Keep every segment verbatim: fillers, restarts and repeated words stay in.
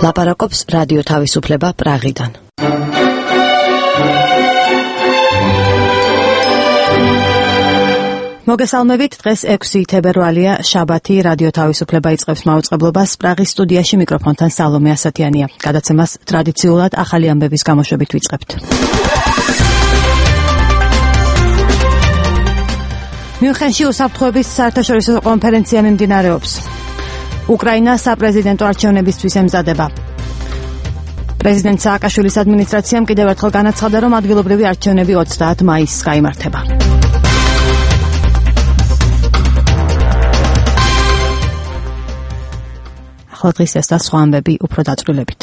ლაპარაკობს რადიო თავისუფლება პრაღიდან. მოგესალმებით, დღეს ექვსი თებერვალია, შაბათი, რადიო თავისუფლება იწყებს მაუწყებლობას. პრაღის სტუდიაში მიკროფონთან სალომე ასათიანია. გადაცემას ტრადიციულად ახალი ამბების გამოშვებით ვიწყებთ. მიუნხენში უსაფრთხოების საერთაშორისო კონფერენცია მიმდინარეობს. უკრაინა საპრეზიდენტო არჩევნებისთვის ემზადება. პრეზიდენტ სააკაშვილის ადმინისტრაციამ კიდევ ერთხელ განაცხადა, რომ ადგილობრივი არჩევნები ოცდაათ მაისს გაიმართება. ახლა დღის ეს და სხვა ამბები უფრო დაწვრილებით.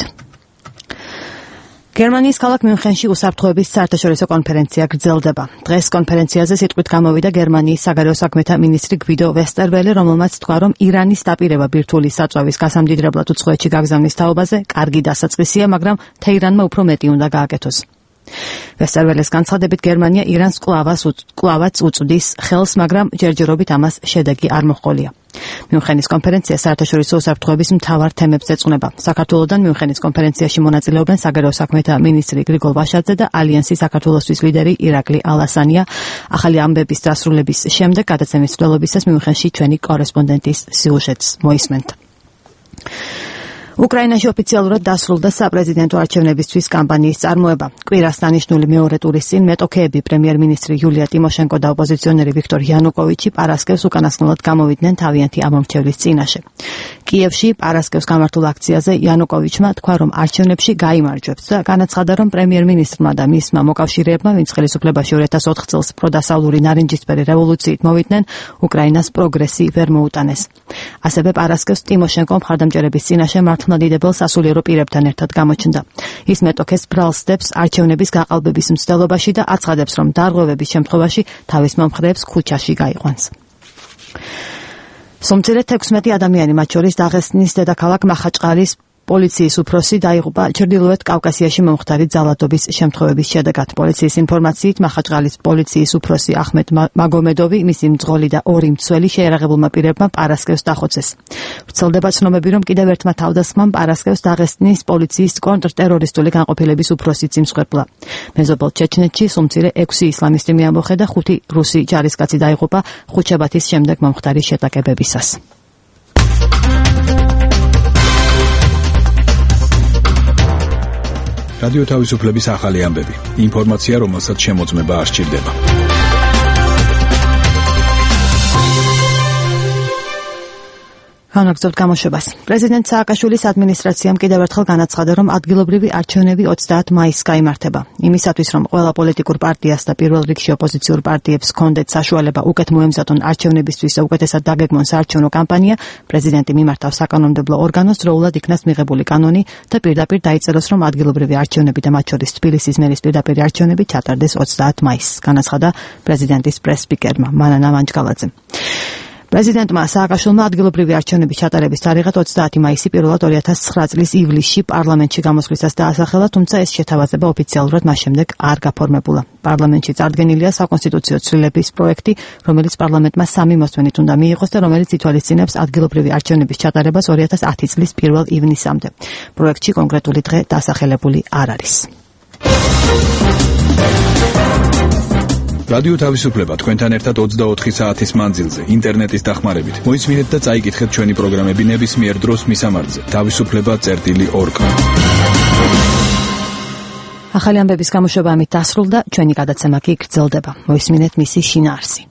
გერმანიის ქალაქ მიუნხენში უსაფრთხოების საერთაშორისო კონფერენცია გრძელდება. დღეს კონფერენციაზე სიტყვით გამოვიდა გერმანიის საგარეო საქმეთა მინისტრი გვიდო ვესტერველე, რომელმაც თქვა, რომ ირანის დაპირება ბირთვული საწვავის გასამდიდრებლად უცხოეთში გაგზავნის თაობაზე კარგი დასაწყისია, მაგრამ თეირანმა უფრო მეტი უნდა გააკეთოს. ვესტერველეს განცხადებით, გერმანია ირანს კვლავაც უწვდის ხელს, მაგრამ ჯერჯერობით ამას შედეგი არ მოჰყოლია. მიუნხენის კონფერენცია საერთაშორისო უსაფრთხოების მთავარ თემებს ეძღვნება. საქართველოდან მიუნხენის კონფერენციაში მონაწილეობენ საგარეო საქმეთა მინისტრი გრიგოლ ვაშაძე და ალიანსის საქართველოსთვის ლიდერი ირაკლი ალასანია. ახალი ამბების დასრულების შემდეგ გადაცემის მცდელობისას მიუნხენში ჩვენი კორესპონდენტის სიუჟეტს მოისმენთ. უკრაინაში ოფიციალურად დასრულდა საპრეზიდენტო არჩევნებისთვის კამპანიის წარმოება. კვირას დანიშნული მეორე ტურის წინ მეტოქეები პრემიერ-მინისტრი იულია ტიმოშენკო და ოპოზიციონერი ვიქტორ იანუკოვიჩი პარასკევს უკანასკნელად გამოვიდნენ თავიანთი ამომრჩევლის წინაშე. კიევში პარასკევს გამართულ აქციაზე იანუკოვიჩმა თქვა, რომ არჩევნებში გაიმარჯვებს და განაცხადა, რომ პრემიერ-მინისტრმა და მისმა მოკავშირეებმა, ვინც ხელისუფლებაში ორი ათას ოთხ წელს პროდასავლური ნარინჯისფერი რევოლუციით მოვიდნენ, უკრაინას პროგრესი ვერ მოუტანეს. ასევე პარასკევს ტიმოშენკო მხარდამჭერების წინაშე მართლმადიდებელ სასულიერო პირებთან ერთად გამოჩნდა. ის მეტოქეს ბრალსდებს არჩევნების გაყალბების მცდელობაში და აცხადებს, რომ დარღვევების შემთხვევაში თავის მომხრეებს ქუჩაში გაიყვანს. სომცირეთ ექვსმეტი ადამიანი, მათ შორის დაღესტნის დედაქალაქ მახაჭყალის პოლიციის უფროსი დაიღუპა ჩრდილოეთ კავკასიაში მომხდარი ძალადობის შემთხვევების შედეგად. პოლიციის ინფორმაციით, მახაჭყალის პოლიციის უფროსი ახმედ მაგომედოვი, მისი მძღოლი და ორი მცველი შეერაღებულმა პირებმა პარასკევს დახოცეს. ვრცელდება ცნობები, რომ კიდევ ერთმა თავდასხმამ პარასკევს დაღესტნის პოლიციის კონტრტერორისტული განყოფილების უფროსიც იმსხვერპლა. მეზობელ ჩეჩნეთში სომცირე ექვსი ისლამისტი მიამბოხე და ხუთი რუსი ჯარისკაცი დაიღუპა ხუთშაბათის შემდეგ მომხდარი შეტაკებებისას. რადიო თავისუფლების ახალი ამბები. ინფორმაცია, რომელსაც შემოწმება არ სჭირდება. განაგრძობთ გამოშვებას. პრეზიდენტ სააკაშვილის ადმინისტრაციამ კიდევ ერთხელ განაცხადა, რომ ადგილობრივი არჩევნები ოცდაათ მაისს გაიმართება. იმისათვის, რომ ყველა პოლიტიკურ პარტიას და პირველ რიგში ოპოზიციურ პარტიებს ჰქონდეთ საშუალება უკეთ მოემზადონ არჩევნებისთვის და უკეთესად დაგეგმონ საარჩევნო კამპანია, პრეზიდენტი მიმართავს საკანონმდებლო ორგანოს, დროულად იქნას მიღებული კანონი და პირდაპირ დაიწეროს, რომ ადგილობრივი არჩევნები და მათ შორის თბილისის მერის პირდაპირი არჩევნები ჩატარდეს ოცდაათ მაისს, განაცხადა პრეზიდენტის პრეს-სპიკერმა მანანა მანჯგალაძემ. პრეზიდენტმა სააკაშვილმა ადგილობრივი არჩევნების ჩატარების თარიღად ოცდაათი მაისი პირველად ორი ათას ცხრა წლის ივლისში პარლამენტში გამოსვლისას დაასახელა, თუმცა ეს შეთავაზება ოფიციალურად მას შემდეგ არ გაფორმებულა. პარლამენტში წარდგენილია საკონსტიტუციო ცვლილების პროექტი, რომელიც პარლამენტმა სამი მოსმენით უნდა მიიღოს და რომელიც ითვალისწინებს ადგილობრივი არჩევნების ჩატარებას ორი ათას ათი წლის პირველ ივნისამდე. პროექტში კონკრეტული დღე დასახელებული არ არის. რადიო თავისუფლება თქვენთან ერთად ოცდაოთხი საათის მანძილზე ინტერნეტის დახმარებით. მოისმინეთ და წაიკითხეთ ჩვენი პროგრამები ნებისმიერ დროს მისამართზე თავისუფლება წერტილი ორ კა. ახალი ამბების გამოშვება ამით დასრულდა, ჩვენი გადაცემა კი გრძელდება. მოისმინეთ მისი შინაარსი.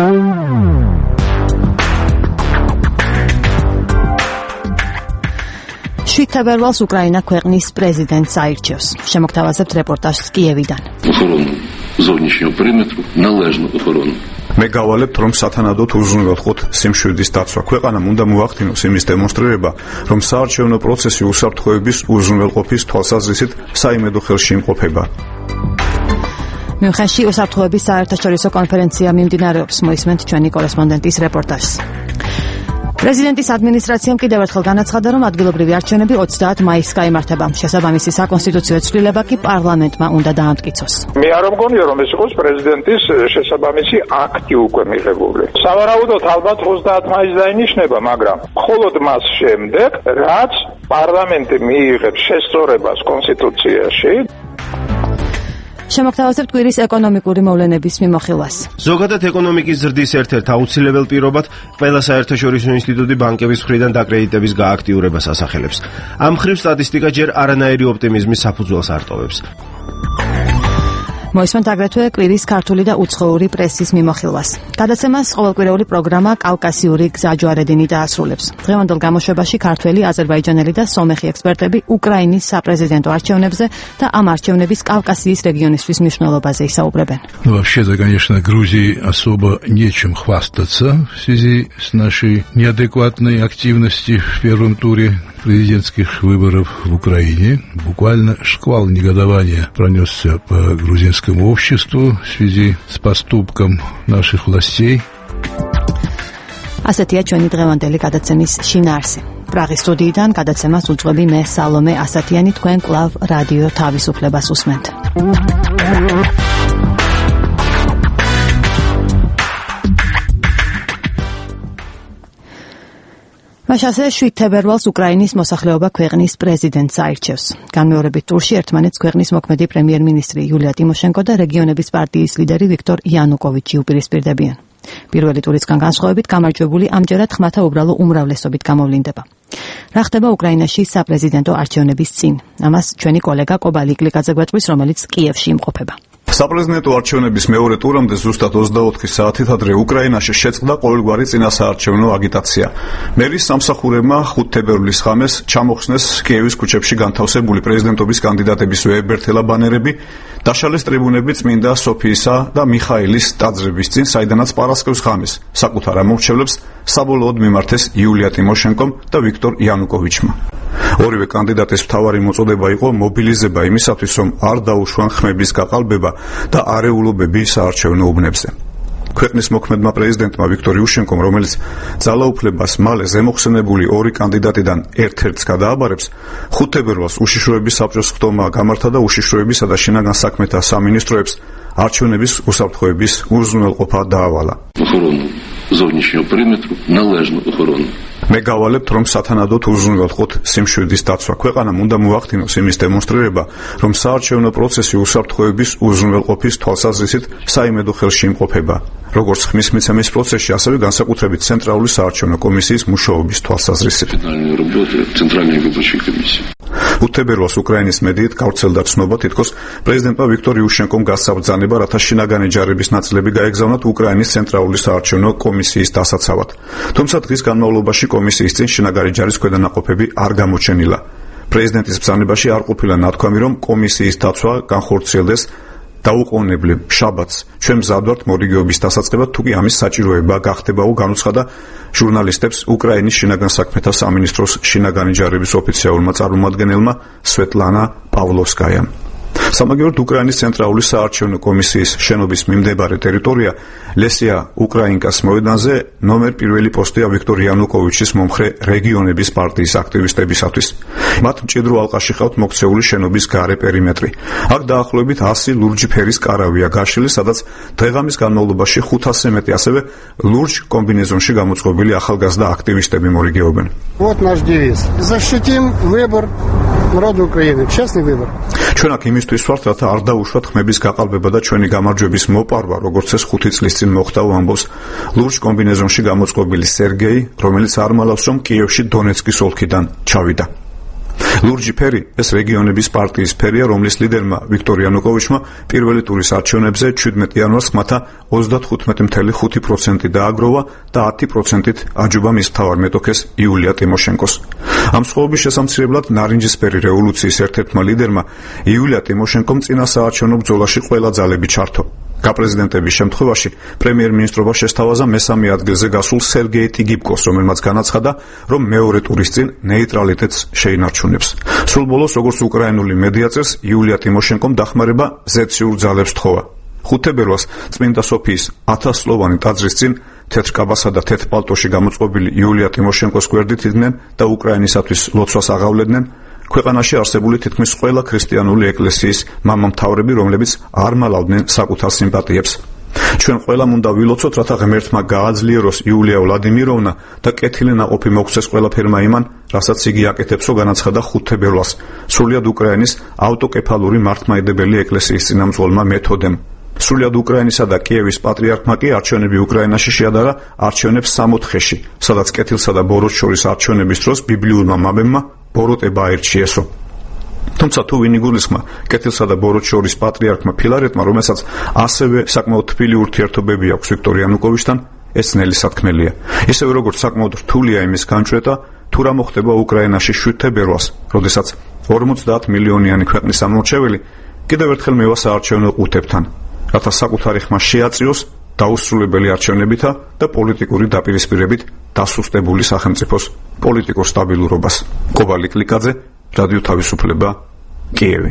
შვიდ თებერვალს უკრაინა ქვეყნის პრეზიდენტს აირჩევს. შემოგთავაზებთ რეპორტაჟს კიევიდან. ზონიშნიო პერიმეტრу належну охорону. მე გავალებთ, რომ სათანადოდ უზრუნველყოთ სიმშვიდის დაცვა. ქვეყანამ უნდა მოახდინოს იმის დემონსტრირება, რომ საარჩევნო პროცესი უსაფრთხოების უზრუნველყოფის თვალსაზრისით საიმედო ხელში იმყოფება. მიუნხენში უსაფრთხოების საერთაშორისო კონფერენცია მიმდინარეობს. მოისმენთ ჩვენი კორესპონდენტის რეპორტაჟს. პრეზიდენტის ადმინისტრაციამ კიდევ ერთხელ განაცხადა, რომ ადგილობრივი არჩევნები ოცდაათ მაისს გაიმართება. შესაბამისი საკონსტიტუციო ცვლილება კი პარლამენტმა უნდა დაამტკიცოს. მე არ მგონია, რომ ეს იყოს პრეზიდენტის შესაბამისი აქტი უკვე მიღებული. სავარაუდოდ ალბათ ოცდაათ მაისს დაინიშნება, მაგრამ მხოლოდ მას შემდეგ, რაც პარლამენტი მიიღებს შესწორებას კონსტიტუციაში. შემოგთავაზებთ კვირის ეკონომიკური მოვლენების მიმოხილვას. ზოგადად ეკონომიკის ზრდის ერთ-ერთ აუცილებელ პირობად ყველა საერთაშორისო ინსტიტუტი ბანკების მხრიდან დაკრედიტების გააქტიურებას ასახელებს. ამ მხრივ სტატისტიკა ჯერ არანაირი ოპტიმიზმის საფუძველს არტოვებს. მოისმენთ აგრეთვე კვირის ქართული და უცხოური პრესის მიმოხილვას. გადაცემას ყოველკვირეული პროგრამა კავკასიური გზაჯვარედინი დაასრულებს. დღევანდელ გამოშვებაში ქართველი, აზერბაიჯანელი და სომეხი ექსპერტები უკრაინის sapрезиденто არჩევნებზე და ამ არჩევნების Кавказიის регионისთვის მნიშვნელობაზე ისაუბრებენ. Ну, вообще-то, конечно, Грузии особо нечем хвастаться в связи с нашей неадекватной активностью в первом туре президентских выборов в Украине. Буквально шквал негодования пронесся по грузинскому обществу в связи с поступком наших властей. ასეთია ჩვენი დღევანდელი გადაცემის შინაარსი. პრაღის სტუდიიდან გადაცემას უძღვები მე სალომე ასათიანი, თქვენ კლავ რადიო თავისუფლებას უსმენთ. მაშასე შვიდ თებერვალს უკრაინის მოსახლეობა ქვეყნის პრეზიდენტს აირჩევს. განმეორებით ტურში ერთმანეთს ქვეყნის მოქმედი პრემიერ-მინისტრი იულია ტიმოშენკო და რეგიონების პარტიის ლიდერი ვიქტორ იანუკოვიჩი უპირისპირდებიან. პირველი ტურისგან განსხვავებით გამარჯვებული ამჯერად ხმათა უბრალო უმრავლესობით გამოვლინდება. რა ხდება უკრაინაში საპრეზიდენტო არჩევნების წინ? ამას ჩვენი კოლეგა კობალი იკლიკაძე გვეტყვის, რომელიც კიევში იმყოფება. საპრეზიდენტო არჩევნების მეორე ტურამდე ზუსტად ოცდაოთხი საათით ადრე უკრაინაში შეწყდა ყოველგვარი წინასაარჩევნო აგიტაცია. მერის სამსახურებმა ხუთ თებერვლის ღამეს ჩამოხსნეს კიევის ქუჩებში განთავსებული პრეზიდენტობის კანდიდატების ვეებერთელა ბანერები, დაშალეს ტრიბუნები წმინდა სოფიისა და მიხაილის ტაძრების წინ, საიდანაც პარასკევს ღამეს საკუთარ ამორჩევლებს საბოლოოდ მიმართეს იულია ტიმოშენკომ და ვიქტორ იანუკოვიჩმა. ორივე კანდიდატის მთავარი მოწოდება იყო მობილიზება იმისათვის, რომ არ დაუშვან ხმების გაყალბება და არეულობები საარჩევნო უბნებზე. ქვეყნის მოქმედმა პრეზიდენტმა ვიქტორ იუშენკომ, რომელიც ძალაუფლებას მალე ზემოხსენებული ორი კანდიდატიდან ერთ-ერთს გადააბარებს, ხუთ თებერვალს უშიშროების საბჭოს ხდომა გამართა და უშიშროებისა და შინაგან საქმეთა სამინისტროებს არჩევნების უსაფრთხოების უზრუნველყოფა დაავალა. Зовнішнього периметру належну охорону. მე გავალებთ, რომ სათანადოდ უზრუნველყოთ სიმშვიდის დაცვა. ქვეყანამ უნდა მოახდინოს იმის დემონსტრირება, რომ საარჩევნო პროცესი უსაფრთხოების უზრუნველყოფის თვალსაზრისით საიმედო ხელში იმყოფება, როგორც ხმის მიცემის პროცესში, ასევე განსაკუთრებით ცენტრალური საარჩევნო კომისიის მუშაობის თვალსაზრისით. ხუთ თებერვალს უკრაინის მედიით გავრცელდა ცნობა, თითქოს პრეზიდენტმა ვიქტორ იუშენკომ გასცა ბრძანება, რათა შინაგანი ჯარების ნაწილები გაეგზავნათ უკრაინის ცენტრალური საარჩევნო კომისიის დასაცავად. თუმცა დღის განმავლობაში კომისიის წინ შინაგანი ჯარის ქვედანაყოფები არ გამოჩენილა. პრეზიდენტის ბრძანებაში არ ყოფილა ნათქვამი, რომ კომისიის დაცვა განხორციელდეს დაუყოვნებლივ შაბათს. ჩვენ მზად ვართ მორიგეობის დასაწყებად, თუკი ამის საჭიროება გახდებაო, განუცხადა ჟურნალისტებს უკრაინის შინაგან საქმეთა სამინისტროს შინაგანი ჯარების ოფიციალურმა წარმომადგენელმა სვეტლანა პავლოვსკაიამ. სამაგიეროდ უკრაინის ცენტრალური საარჩევნო კომისიის შენობის მიმდებარე ტერიტორია ლესია უკრაინკას მოედანზე ნომერ პირველი პოსტია ვიქტორ იანუკოვიჩის მომხრე რეგიონების პარტიის აქტივისტებისათვის. მათ მჭიდრო ალყაში ყავთ მოქცეული შენობის გარე პერიმეტრი. აქ დაახლოებით ასი ლურჯი ფერის კარავია გაშლილი, სადაც დღეღამის განმავლობაში ხუთასზე მეტი ასევე ლურჯ კომბინეზონში გამოწყობილი ახალგაზრდა აქტივისტები მორიგეობენ. Вот наш девиз. Защитим выбор народа Украины. Честный выбор. ჩვენ აქ იმისთვის ვართ, რათა არ დაუშვათ ხმების გაყალბება და ჩვენი გამარჯვების მოპარვა, როგორც ეს ხუთი წლის წინ მოხდა, ამბობს ლურჯ კომბინეზონში გამოწყობილი სერგეი, რომელიც არ მალავს, რომ კიევში დონეცკის ოლქიდან ჩავიდა. ლურჯი ფერი ეს რეგიონების პარტიის ფერია, რომლის ლიდერმა ვიქტორ იანუკოვიჩმა პირველი ტურის არჩევნებზე ჩვიდმეტი იანვარს ხმათა ოცდათხუთმეტი ფاصლე ხუთი პროცენტი დააგროვა და ათი პროცენტით აჯობა მის მთავარ მეტოქეს იულია ტიმოშენკოს. ამ სხვაობის შესამცირებლად ნარინჯისფერი რევოლუციის ერთ-ერთმა ლიდერმა იულია ტიმოშენკომ წინა საარჩევნო ბრძოლაში ყველა ძალები ჩართო. გაპრეზიდენტების შემთხვევაში პრემიერ-მინისტრობა შესთავაზა მესამე ადგილზე გასულ სერგეი ტიგიპკოს, რომელმაც განაცხადა, რომ მეორე ტურის წინ ნეიტრალიტეტს შეინარჩუნებს. სულ ბოლოს, როგორც უკრაინული მედია წერს, იულია ტიმოშენკომ დახმარება ზეციურ ძალებს თხოვა. ხუთ თებერვალს წმინდა სოფიის ათასწლოვანი ტაძრის წინ თეთრ კაბასა და თეთრ პალტოში გამოწყობილი იულია ტიმოშენკოს გვერდით იდგნენ და უკრაინისათვის ლოცვას აღავლედნენ. ქვეყანაში არსებული თითქმის ყველა ქრისტიანული ეკლესიის მამამთავრები, რომლებიც არ მალავდნენ საკუთარ სიმპათიებს. ჩვენ ყველამ უნდა ვილოცოთ, რათა ღმერთმა გააძლიეროს იულია ვლადიმიროვნა და კეთილი ნაყოფი მოგცეს ყველაფერმა იმან, რასაც იგი აკეთებსო, განაცხადა ხუთ თებერვალს სრულიად უკრაინის ავტოკეფალური მართლმადიდებელი ეკლესიის წინამძღოლმა მეთოდემ. სრულიად უკრაინისა და კიევის პატრიარქმა კი არჩევნები უკრაინაში შეადარა არჩევნებს სამოთხეში, სადაც კეთილსა და ბოროტს შორის არჩევნების დროს ბიბლიურმა მამებმა ბოროტება აირჩიესო. თუმცა თუ ვინ იგულისხმა კეთილსა და ბოროტს შორის პატრიარქმა ფილარეტმა, რომელსაც ასევე საკმაოდ თბილი ურთიერთობები აქვს ვიქტორ იანუკოვიჩთან, ეს ნელი სათქმელია. ისევე როგორც საკმაოდ რთულია იმის განჭრეტა, თუ რა მოხდება უკრაინაში შვიდ თებერვალს, როდესაც ორმოცდაათ მილიონიანი ქვეყნის ამორჩეველი კიდევ ერთხელ მევა საარჩევნო ყუთებთან, რათა საკუთარი ხმა შეაწიოს დაუსრულებელი არჩევნებითა და პოლიტიკური დაპირისპირებით დასუსტებული სახელმწიფოს პოლიტიკურ სტაბილურობას. კობალი კლიკაძე, რადიო თავისუფლება, კიევი.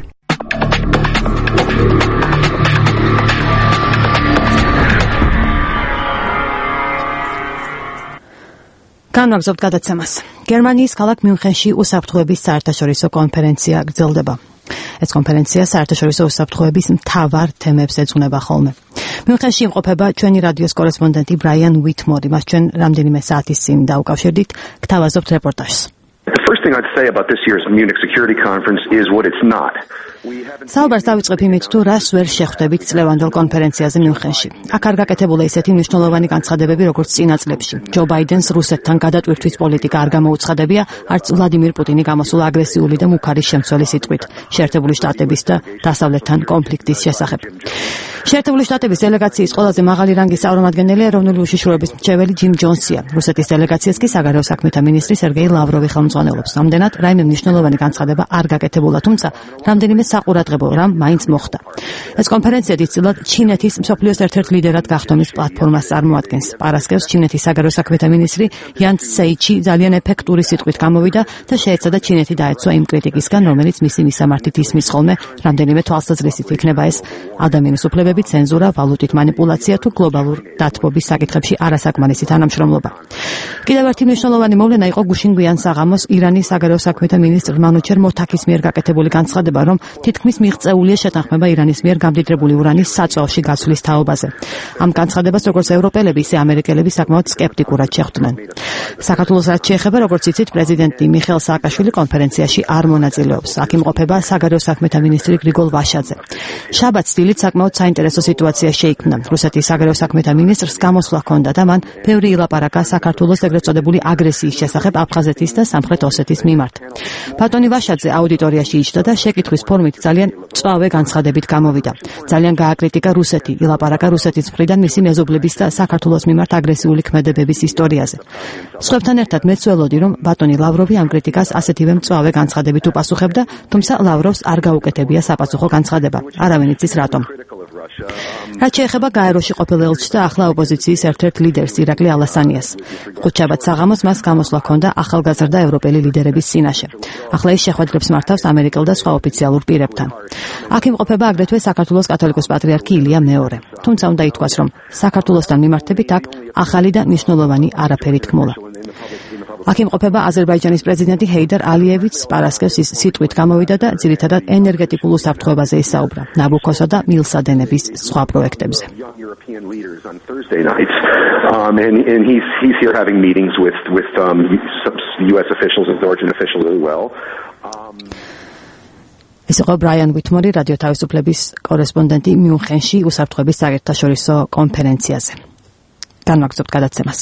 განვაგრძობთ გადაცემას. გერმანიის ქალაქ მიუნხენში უსაფრთხოების საერთაშორისო კონფერენცია გრძელდება. ეს კონფერენცია საერთაშორისო უსაფრთხოების მთავარ თემებს ეძღვნება ხოლმე. მიუნხენში იმყოფება ჩვენი რადიოს კორესპონდენტი ბრაიან უიტმორი. მას ჩვენ რამდენიმე საათის წინ დაუკავშირდით, გთავაზობთ რეპორტაჟს. The first thing I'd say about this year's Munich Security Conference is what it's not. საუბარს დავიწყებ იმით, თუ რას ვერ შეხვდებით წლევანდელ კონფერენციაზე მიუნხენში. აქ არ გაკეთებულა ისეთი მნიშვნელოვანი განცხადებები, როგორც წინა წლებში. ჯო ბაიდენს რუსეთთან გადატვირთვის პოლიტიკა არ გამოუცხადებია, არც ვლადიმირ პუტინი გამოსულა აგრესიული და მუქარი შემცველი სიტყვით შეერთებული შტატების და დასავლეთთან კონფლიქტის შესახებ. შეერთებული შტატების დელეგაციის ყველაზე მაღალი რანგის წარმომადგენელი ეროვნული უშიშროების მრჩეველი ჯიმ ჯონსია. რუსეთის დელეგაციას კი საგარეო საქმეთა მინისტრი სერგეი ლავროვი ხელმძღვანელობს. ამდენად, რაიმე მნიშვნელოვანი განცხადება არ გაკეთებულა, თუმცა რამდენიმე საყურადღებო რამ მაინც მოხდა. ეს კონფერენცია დიდწილად ჩინეთის მსოფლიოს ერთ-ერთ ლიდერად გახდომის პლატფორმას წარმოადგენს. პარასკევს ჩინეთის საგარეო საქმეთა მინისტრი იან ცეიჩი ძალიან ეფექტური სიტყვით გამოვიდა და შეეცადა ჩინეთი დაეცვა იმ კრიტიკისგან, რომელიც მისი მისამართით ისმის ხოლმე რამდენიმე თვალსაზრისით იქნება ეს ადამიანის უფლებები, ცენზურა, ვალუტით манипуляცია თუ გლობალურ დათბობის საკითხებში არასაკმარისი თანამშრომლობა. კიდევ ერთი მნიშვნელოვანი მოვლენა იყო გუშინ გვიან საღამოს ირანის საგარეო საქმეთა მინისტრ მანუჩერ მოთაქის მიერ გაკეთებული განცხადება, რომ თითქმის მიღწეულია შეთანხმება ირანის მიერ გამდიდრებული ურანის საწვავში გაცვლის თაობაზე. ამ განცხადებას როგორც ევროპელები, ისე ამერიკელები საკმაოდ სკეპტიკურად შეხვდნენ. საქართველოს რაც შეეხება, როგორც იცით, პრეზიდენტი მიხეილ სააკაშვილი კონფერენციაში არ მონაწილეობს. აქ იმყოფება საგარეო საქმეთა მინისტრი გრიგოლ ვაშაძე. შაბათს დილით საკმაოდ საინტერესო სიტუაცია შეიქმნა. რუსეთის საგარეო საქმეთა მინისტრს გამოსვლა ჰქონდა და მან ბევრი ილაპარაკა საქართველოს ეგრეთ წოდებული აგრესიის შესახებ აფხაზეთის და სამხრეთ ოსეთის მიმართ. ბატონი ვაშაძე აუდიტორიაში იჯდა და შეკითხვის ფორმით ძალიან წვავე განცხადებით გამოვიდა. ძალიან გააკრიტიკა რუსეთი, ილაპარაკა რუსეთის მხრიდან მისი მეზობლების და საქართველოს მიმართ აგრესიული ქმედებების ისტორიაზე. სხვებთან ერთად მეც ველოდი, რომ ბატონი ლავროვი ამ კრიტიკას ასეთივე მწვავე განცხადებით უპასუხებდა, თუმცა ლავროვს არ გაუკეთებია საპასუხო განცხადება. არავინ იცის რატომ. რაც შეეხება გაეროში ყოფილ ელჩს და ახლა ოპოზიციის ერთ-ერთ ლიდერს ირაკლი ალასანიას. ხუთშაბათ საღამოს მას გამოსვლა ჰქონდა ახალგაზრდა ევროპელი ლიდერების წინაშე. ახლა ის შეხვედრებს მართავს ამერიკელ და სხვა ოფიციალურ პირებთან. აქ იმყოფება აგრეთვე საქართველოს კათოლიკოს პატრიარქი ილია მეორე. თუმცა უნდა ითქვას, რომ საქართველოსთან მიმართებით აქ ახალი და მნიშვნელოვანი არაფერი თქმულა. აქ იმყოფება აზერბაიჯანის პრეზიდენტი ჰეიდარ ალიევიც. პარასკევს ის სიტყვით გამოვიდა და ძირითადად ენერგეტიკულ უსაფრთხოებაზე ისაუბრა, ნაბუქოსა და მილსადენების სხვა პროექტებზე. Um, and, and he's, he's here having meetings with, with um, U S officials and Georgian officials as well. Um, ეს იყო ბრაიან უიტმორი, რადიო თავისუფლების კორესპონდენტი მიუნხენში უსაფრთხოების საერთაშორისო კონფერენციაზე. განვაგრძობთ გადაცემას.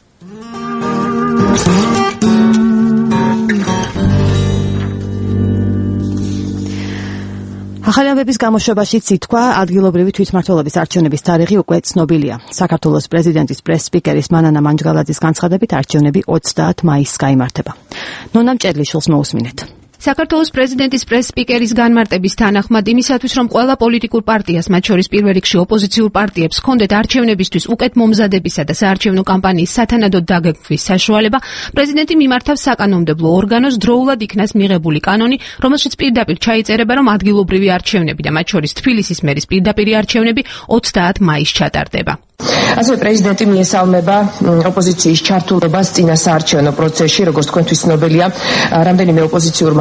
ახალების გამოშვებაში ითქვა, ადგილობრივი თვითმმართველობის არჩევნების თარიღი უკვე ცნობილია. საქართველოს პრეზიდენტის პრეს-სპიკერის მანანა მანჯგალაძის განცხადებით არჩევნები ოცდაათ მაისს გაიმართება. ნონა მჭედლიშვილს მოусმინეთ. საქართველოს პრეზიდენტის პრეს-სპიკერის განმარტების თანახმად იმისათვის, რომ ყველა პოლიტიკურ პარტიას, მათ შორის პირველ რიგში ოპოზიციურ პარტიებს, ჰქონდეთ არჩევნებისთვის უკეთ მომზადებისა და საარჩევნო კამპანიის სათანადოდ დაგეგმვის საშუალება, პრეზიდენტი მიმართავს საკანონმდებლო ორგანოს დროულად იქნას მიღებული კანონი, რომელშიც პირდაპირ ჩაიწერება, რომ ადგილობრივი არჩევნები და მათ შორის თბილისის მერის პირდაპირი არჩევნები ოცდაათ მაისს ჩატარდება. ასევე პრეზიდენტი მიესალმება ოპოზიციის ჩართულობას წინა საარჩევნო პროცესში, როგორც თქვენთვის ცნობილია, რამდენიმე ოპოზიციურმა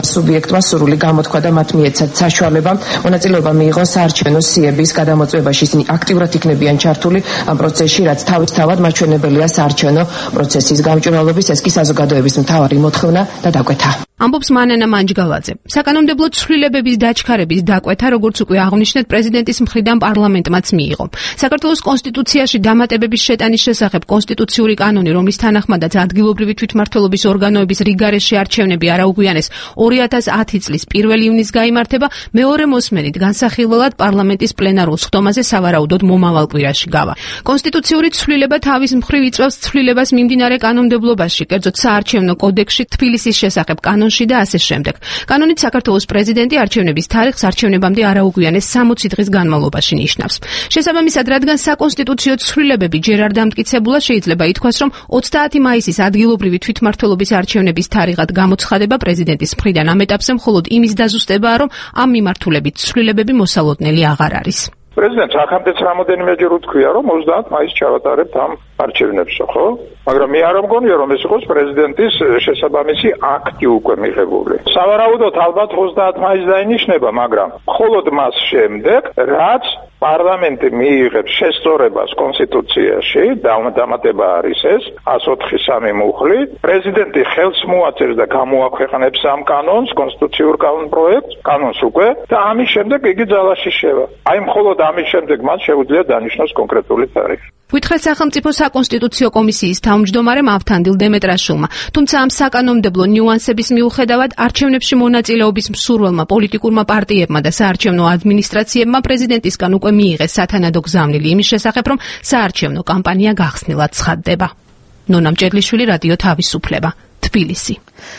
სუბიექტმა სურვილი გამოთქვა და მათ მიეცათ საშუალება მონაწილეობა მიიღონ საარჩევნო სიების გადამოწმებაში. ისინი აქტიურად იქნებიან ჩართული ამ პროცესში, რაც თავისთავად მაჩვენებელია საარჩევნო პროცესის გამჭვირვალობის. ეს კი საზოგადოების მთავარი მოთხოვნა და დაკვეთა. ამბობს მანანა მანჯგალაძე. საკანონმდებლო ცვლილებების დაჩქარების დაკვეთა, როგორც უკვე აღნიშნეთ, პრეზიდენტის მხრიდან პარლამენტმაც მიიღო. საქართველოს კონსტიტუციაში დამატებების შეტანის შესახებ კონსტიტუციური კანონი, რომლის თანახმადაც ადგილობრივი თვითმმართველობის ორგანოების რიგგარეშე არჩევნები არაუგვიანეს ორი ათას ათი წლის პირველი ივნისს გაიმართება, მეორე მოსმენით განსახილველად პარლამენტის პლენარულ სხდომაზე სავარაუდოდ მომავალ კვირაში გავა. კონსტიტუციური ცვლილება თავის მხრივ იწვევს ცვლილებას მიმდინარე კანონმდებლობაში, კერძოდ საარჩევნო კოდექსში, თბილისის შესახებ კანონში და ასე შემდეგ. კანონით საქართველოს პრეზიდენტი არჩევნების თარიღს არჩევნებამდე არაუგვიანეს სამოცი დღის განმავლობაში ნიშნავს. შესაბამისად, რადგან საკონსტიტუციო ცვლილებები ჯერ არ დამტკიცებულა, შეიძლება ითქვას, რომ ოცდაათი მაისის ადგილობრივი თვითმმართველობის არჩევნების თარიღად გამოცხადება პრეზიდენტის მხრიდან ამ ეტაპზე მხოლოდ იმის დაზუსტებაა, რომ ამ მიმართულებით ცვლილებები მოსალოდნელი აღარ არის. პრეზიდენტს ახამდეც რამოდენიმეჯერ უთქვია, რომ ოცდაათი მაისს ჩავატარებთ ამ არჩევნებს, ხო? მაგრამ მე არ მგონია, რომ ეს იყოს პრეზიდენტის შესაბამისი აქტი უკვე მიღებული. სავარაუდოდ ალბათ ოცდაათი მაისს დაინიშნება, მაგრამ მხოლოდ მას შემდეგ, რაც პარლამენტი მიიღებს შესწორებას კონსტიტუციაში, დამატება არის ეს εκατს ოთხი სამი მუხლი, პრეზიდენტი ხელს მოაწერს და გამოაქვეყნებს ამ კანონს, კონსტიტუციურ კანონ პროექტს, კანონს უკვე და ამის შემდეგ იგი ძალაში შევა. აი მხოლოდ ამის შემდეგ მას შეუძლია დანიშნოს კონკრეტული თარიღი. ვითხრეს სახელმწიფო საკონსტიტუციო კომისიის თავმჯდომარემ ავთანდილ დემეტრაშვილმა, თუმცა ამ საკანონმდებლო ნიუანსების მიუხედავად არჩევნებში მონაწილეობის მსურველმა პოლიტიკურმა პარტიებმა და საარჩევნო ადმინისტრაციებმა პრეზიდენტისგან უკვე მიიღეს სათანადო გზავნილი იმის შესახებ, რომ საარჩევნო კამპანია გახსნილად ცხადდება. ნონა მჭედლიშვილი, რადიო თავისუფლება, თბილისი.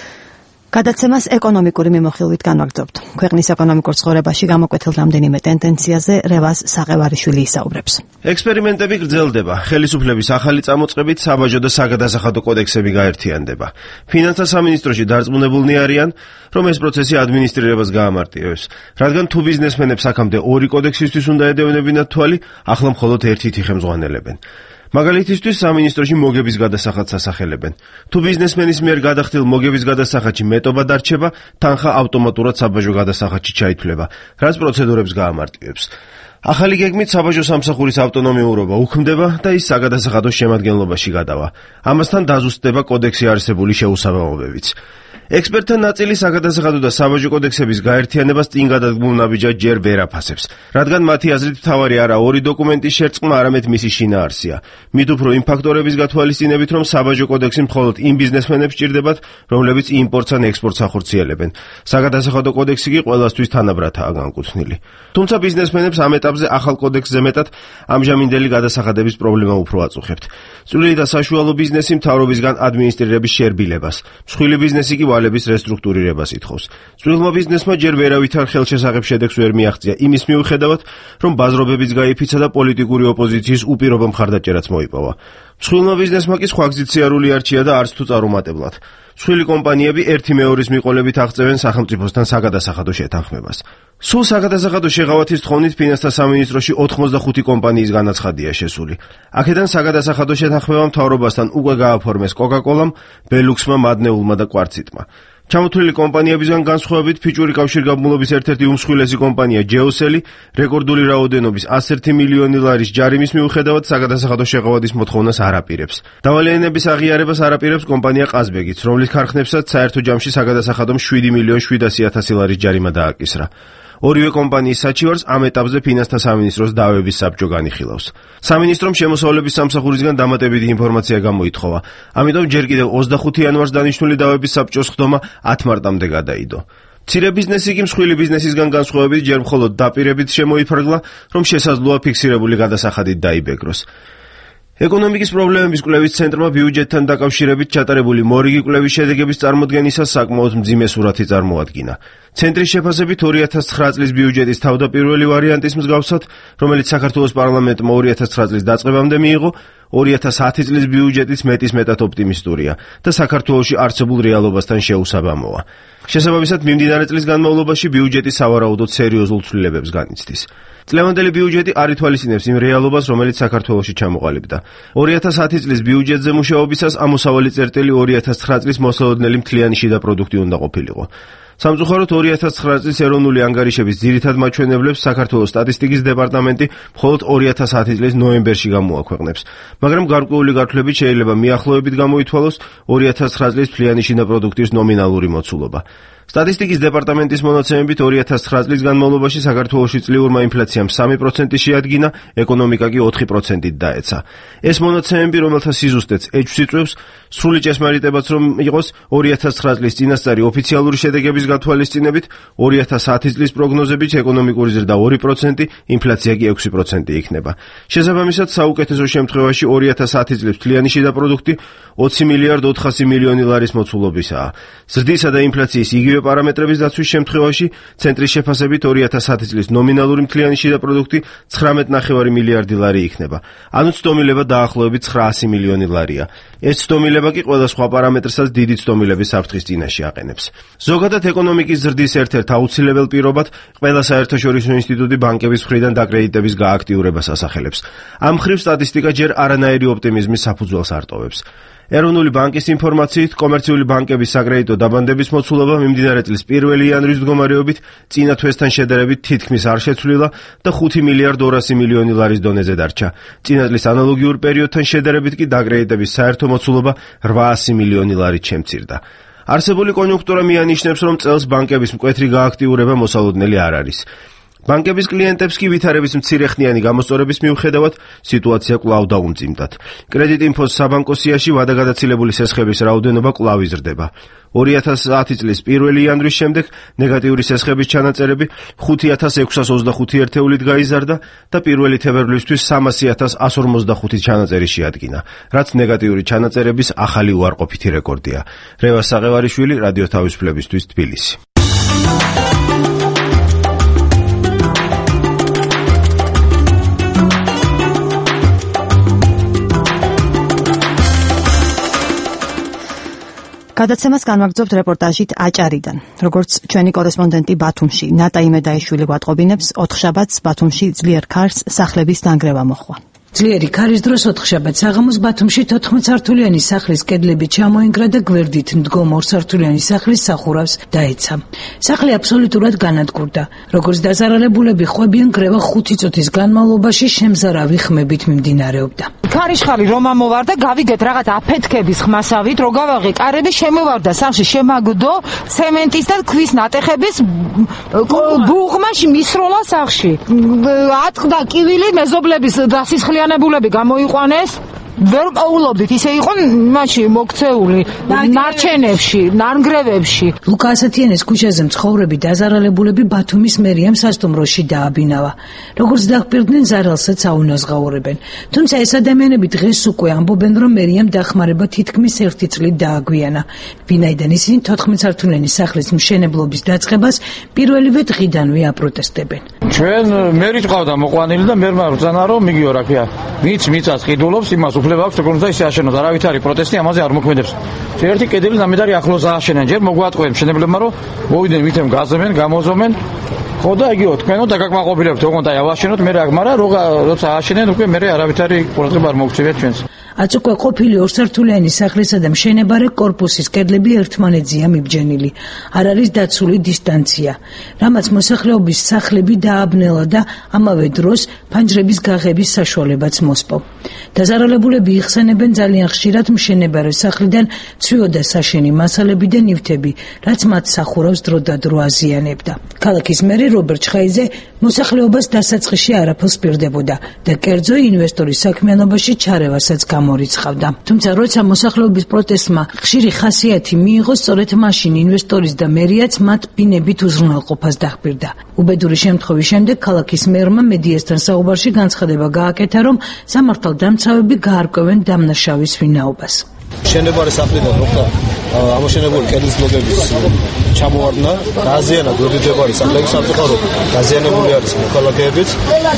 გადაცემას ეკონომიკური მიმოხილვით განვაგრძობთ. ქვეყნის ეკონომიკურ ცხოვრებაში გამოკვეთილ რამდენიმე ტენდენციაზე რევაზ საყევარიშვილი ისაუბრებს. ექსპერიმენტები გრძელდება. ხელისუფლების ახალი წამოწყებით საბაჟო და საგადასახადო კოდექსები გაერთიანდება. ფინანსთა სამინისტროში დარწმუნებულნი არიან, რომ ეს პროცესი ადმინისტრირებას გაამარტივებს. რადგან თუ ბიზნესმენებს აქამდე ორი კოდექსისთვის უნდა ედევნებინათ თვალი, ახლა მხოლოდ ერთით იხემძღვანელებენ. მაგალითისთვის სამინისტროში მოგების გადასახადს ასახელებენ. თუ ბიზნესმენის მიერ გადახდილ მოგების გადასახადში მეტობა დარჩება, თანხა ავტომატურად საბაჟო გადასახადში ჩაითვლება, რაც პროცედურებს გაამარტივებს. ახალი გეგმით საბაჟო სამსახურის ავტონომიურობა უქმდება და ის საგადასახადო შემადგენლობაში გადავა. ამასთან დაზუსტდება კოდექსში არსებული შეუსაბამობებიც. ექსპერტთა ნაწილი საგადასახადო და საბაჟო კოდექსების გაერთიანებას წინ გადადგმულ ნაბიჯად ჯერ ვერ აფასებს, რადგან მათი აზრით მთავარი არა ორი დოკუმენტის შერწყმა, არამედ მისი შინაარსია. მით უფრო იმ ფაქტორების გათვალისწინებით, რომ საბაჟო კოდექსი მხოლოდ იმ ბიზნესმენებს სჭირდებათ, რომლებიც იმპორტს ან ექსპორტს ახორციელებენ. საგადასახადო კოდექსი კი ყველასთვის თანაბრადაა განკუთვნილი. თუმცა ბიზნესმენებს ამ ეტაპზე ახალ კოდექსზე მეტად ამჟამინდელი გადასახადების პრობლემა უფრო აწუხებთ. წვრილი და საშუალო ბიზნესი მთავრობისგან ადმინისტრირების შერბილებას, მსხვილი ბიზნესი კი ვალების რესტრუქტურირებას ითხოვს. წვრილმა ბიზნესმა ჯერ ვერავითარ ხელშესახებ შედეგს ვერ მიაღწია იმის მიუხედავად, რომ ბაზრობებიც გაიფიცა და პოლიტიკური ოპოზიციის უპირობო მხარდაჭერაც მოიპოვა. მსხვილმა ბიზნესმა კი სხვა გზით სიარული არჩია და არც თუ წარუმატებლად. მსხვილი კომპანიები ერთი მეორის მიყოლებით აღწევენ სახელმწიფოსთან საგადასახადო შეთანხმებას. სულ საგადასახადო შეღავათის თხოვნით ფინანსთა სამინისტროში ოცდახუთი კომპანიის განაცხადია შესული. აქედან საგადასახადო შეთანხმება მთავრობასთან უკვე გააფორმეს კოკაკოლამ, ბელუქსმა, მადნეულმა და კვარციტმა. ჩამოთვლილი კომპანიებისგან განსხვავებით ფიჭური კავშირგაბმულობის ერთ-ერთი უმსხვილესი კომპანია ჯეოსელი რეკორდული რაოდენობის εκατი ერთი მილიონი ლარის ჯარიმის მიუხედავად საგადასახადო შეღავათის მოთხოვნას არ აპირებს. დავალიანების აღიარებას არ აპირებს კომპანია ყაზბეგიც, რომლის ქარხნებსაც საერთო ჯამში საგადასახადომ შვიდი მილიონი შვიდასი ათასი ლარის ჯარიმა დააკისრა. ორივე კომპანიის საჩივარს ამ ეტაპზე ფინანსთა სამინისტროს დავების საბჭო განიხილავს. სამინისტრომ შემოსავლების სამსახურისგან დამატებითი ინფორმაცია გამოითხოვა. ამიტომ ჯერ კიდევ ოცდახუთი იანვარს დანიშნული დავების საბჭოს ხდომა ათი მარტამდე გადაიდო. მცირე ბიზნესი კი მსხვილი ბიზნესისგან განსხვავებით ჯერ მხოლოდ დაპირებით შემოიფარგლა, რომ შესაძლოა ფიქსირებული გადასახადით დაიბეგროს. ეკონომიკის პრობლემების კვლევის ცენტრმა ბიუჯეტთან დაკავშირებით ჩატარებული მორიგი კვლევის შედეგების წარმოდგენისას საკმაოდ მძიმე სურათი წარმოადგინა. ცენტრის შეფასებით ორი ათას ცხრა წლის ბიუჯეტის თავდაპირველი ვარიანტის მსგავსად, რომელიც საქართველოს პარლამენტმა ორი ათას ცხრა წლის დაწყებამდე მიიღო, ორი ათას ათი წლის ბიუჯეტის მეტის მეტად ოპტიმისტურია და საქართველოში არსებულ რეალობასთან შეუსაბამოა. შესაბამისად, მიმდინარე წლის განმავლობაში ბიუჯეტი სავარაუდოდ სერიოზულ ცვლილებებს განიცდის. წლევანდელი ბიუჯეტი არ ითვალისწინებს იმ რეალობას, რომელიც საქართველოში ჩამოყალიბდა. ორი ათას ათი წლის ბიუჯეტზე მუშაობისას ამოსავალი წერტილი ორი ათას ცხრა წლის მოსალოდნელი მთლიანი შიდა პროდუქტი უნდა ყოფილიყო. სამწუხაროდ ორი ათას ცხრა წლის ეროვნული ანგარიშების ძირითად მაჩვენებლებს საქართველოს სტატისტიკის დეპარტამენტი მხოლოდ ორი ათას ათი წლის ნოემბერში გამოაქვეყნებს, მაგრამ გარკვეული გართულებით შეიძლება მიახლოებით გამოითვალოს ორი ათას ცხრა წლის მთლიანი შინაპროდუქტის ნომინალური მოცულობა. სტატისტიკის დეპარტამენტის მონაცემებით ორი ათას ცხრა წლის განმავლობაში საქართველოში წლიურმა ინფლაციამ სამი პროცენტი შეადგინა, ეკონომიკა კი ოთხი პროცენტით დაეცა. ეს მონაცემები, რომელთა სიზუსტეც ეჭვს იწვევს, სრული ჭესმარიტებაც რომ იყოს, ორი ათას ცხრა წლის წინასწარი ოფიციალური შედეგების გათვალისწინებით, ორი ათას ათი წლის პროგნოზებით ეკონომიკური ზრდა ორი პროცენტი, ინფლაცია კი ექვსი პროცენტი იქნება. შესაბამისად, საუკეთესო შემთხვევაში ორი ათას ათი წლის მთლიანი შიდაპროდუქტი ოცი მილიარდ ოთხასი მილიონი ლარის მოცულობისაა. ზრდისა და ინფლაციის იგივე პარამეტრების დაცვის შემთხვევაში, ცენტრის შეფასებით ორი ათას ათი წლის ნომინალური მთლიანი შიდაპროდუქტი ცხრამეტ ნახევარი მილიარდი ლარი იქნება. ანუ ცდომილება დაახლოებით ცხრაასი მილიონი ლარია. ეს ცდომილება კი ყველა სხვა პარამეტრსაც დიდი ცდომილების საფრთხის წინაშე აყენებს. ზოგადად ეკონომიკის ზრდის ერთ-ერთ აუცილებელ პირობად ყველა საერთაშორისო ინსტიტუტი ბანკების მხრიდან დაკრედიტების გააქტიურებას ასახელებს. ამ მხრივ სტატისტიკა ჯერ არანაირი ოპტიმიზმის საფუძველს არტოვებს. ეროვნული ბანკის ინფორმაციით, კომერციული ბანკების საკრედიტო დაბანდების მოცულობა მიმდინარე წლის პირველი იანვრის მდგომარეობით წინა თვესთან შედარებით თითქმის არ შეცვლილა და ხუთი მილიარდ ორასი მილიონი ლარის დონეზე დარჩა. წინა წლის ანალოგიურ პერიოდთან შედარებით კი დაკრედიტების საერთო მოცულობა რვაასი მილიონი ლარით შემცირდა. არსებული კონიუნქტურა მიანიშნებს, რომ წელს ბანკების მკვეთრი გააქტიურება მოსალოდნელი არ არის. ბანკების კლიენტებს კი ვითარების მცირეხნიანი გამოსწორების მიუხედავად სიტუაცია კვლავ დაუმძიმდათ. კრედიტინფოს საბანკო სიაში ვადაგადაცილებული სესხების რაოდენობა კვლავ იზრდება. ორი ათას ათი წლის პირველი იანვრის შემდეგ ნეგატიური სესხების ჩანაწერები ხუთი ათას ექვსას ოცდახუთი ერთეულით გაიზარდა და პირველი თებერვლისთვის სამასი ათას ასი ორმოცდახუთი ჩანაწერი შეადგინა, რაც ნეგატიური ჩანაწერების ახალი უარყოფითი რეკორდია. რევას საყევარიშვილი, რადიო თავისუფლებისთვის, თბილისი. გადაცემას განვაგრძობთ რეპორტაჟით აჭარიდან. როგორც ჩვენი კორესპონდენტი ბათუმში, ნატა იმედაიშვილი გვატყობინებს, ოთხშაბათს ბათუმში ძლიერ ქარს სახლების დანგრევა მოჰყვა. ძლიერი ქარის დროს ოთხშაბათს საღამოს ბათუმში თოთხმეტსართულიანი სახლის კედლები ჩამოინგრა და გვერდით მდგომ ორსართულიანი სახლის სახურავს დაეცა. სახლი აბსოლუტურად განადგურდა. როგორც დაზარალებულები ხვებიან, გრევა ხუთი წუთის განმავლობაში შემზარავი ხმებით მიმდინარეობდა. ქარიშხალი რომ ამოვარდა, გავიგეთ რაღაც აფეთქების ხმასავით, რო გავაღე კარები, შემოვარდა სახლში შემაგდო ცემენტის და ქვის ნატეხების ბუღმა მისროლა სახლში. ატყდა კივილი, მეზობლების დასისხლიანებულები გამოიყვანეს. ვერ პაულობდით, ისე იყო მაშინ მოქცეული ნარჩენებში, ნანგრევებში. ლუკა ასათიანის ქუჩაზე მცხოვრები დაზარალებულები ბათუმის მერიამ სასტუმროში დააბინავა. როგორც დაგპირდნენ, ზარალსაც აუნაზღაურებენ. თუმცა ეს ადამიანები დღეს უკვე ამბობენ, რომ მერიამ დახმარება თითქმის ერთი წლით დააგვიანა. ვინაიდან ისინი თოთხმეტსართულიანი სახლის მშენებლობის დაწყებას პირველივე დღიდანვე აპროტესტებენ. ჩვენ მერით ყავდა მოყვანილი და მერმა რძანა რომ მიგიო რა ქვია. ვინც მიწას ყიდულობს, იმას უფლება აქვს თქონდა ისე აშენოს. არავითარი პროტესტი ამაზე არ მოქმედებს. ერთი კედელი ნამედარი ახლოს ააშენენ, ჯერ მოგვატყვენ მშენებლებმა რომ მოვიდნენ მითემ გაზომენ, გამოზომენ. ხო და იგივე თქვენო დაგაკმაყოფილებთ, ოღონდ აი ავაშენოთ, მე რა გმარა, როცა ააშენენ, უკვე მე არავითარი ყურადღება არ მოგწევიათ ჩვენს. აც უკვე ყოფილი ორსართულიანი სახლისა და მშენებარე კორპუსის კედლები ერთმანეთზეა მიბჯენილი. არ არის დაცული დისტანცია, რამაც მოსახლეობის სახლები დააბნელა და ამავე დროს ფანჯრების გაღების საშუალებაც მოსპო. დაზარალებულები იხსენებენ ძალიან ხშირად მშენებარე სახლიდან ცვიოდა საშენი მასალები და ნივთები, რაც მათ სახურავს დროდადრო აზიანებდა. ქალაქის მერი რობერტ ჩხაიძე მოსახლეობას დასაწყისში არაფერს პირდებოდა და კერძო ინვესტორის საქმიანობაში ჩარევასაც გამორიცხავდა. თუმცა როცა მოსახლეობის პროტესტმა ხშირი ხასიათი მიიღო, სწორედ მაშინ ინვესტორის და მერიაც მათ ბინებით უზრუნველყოფას დახბირდა. უბედური შემთხვევის შემდეგ ქალაქის მერმა მედიასთან საუბარში განცხადება გააკეთა, რომ სამართალდამცავები გაარკვევენ დამნაშავის ვინაობას. მშენებარე სახლიდან მოხდა ამოშენებული კედლის ბლოკების ჩამოვარდნა, გააზიანა გვერდითებარი სახლები, სამწუხაროდ გაზიანებული არის მოქალაქეებიც.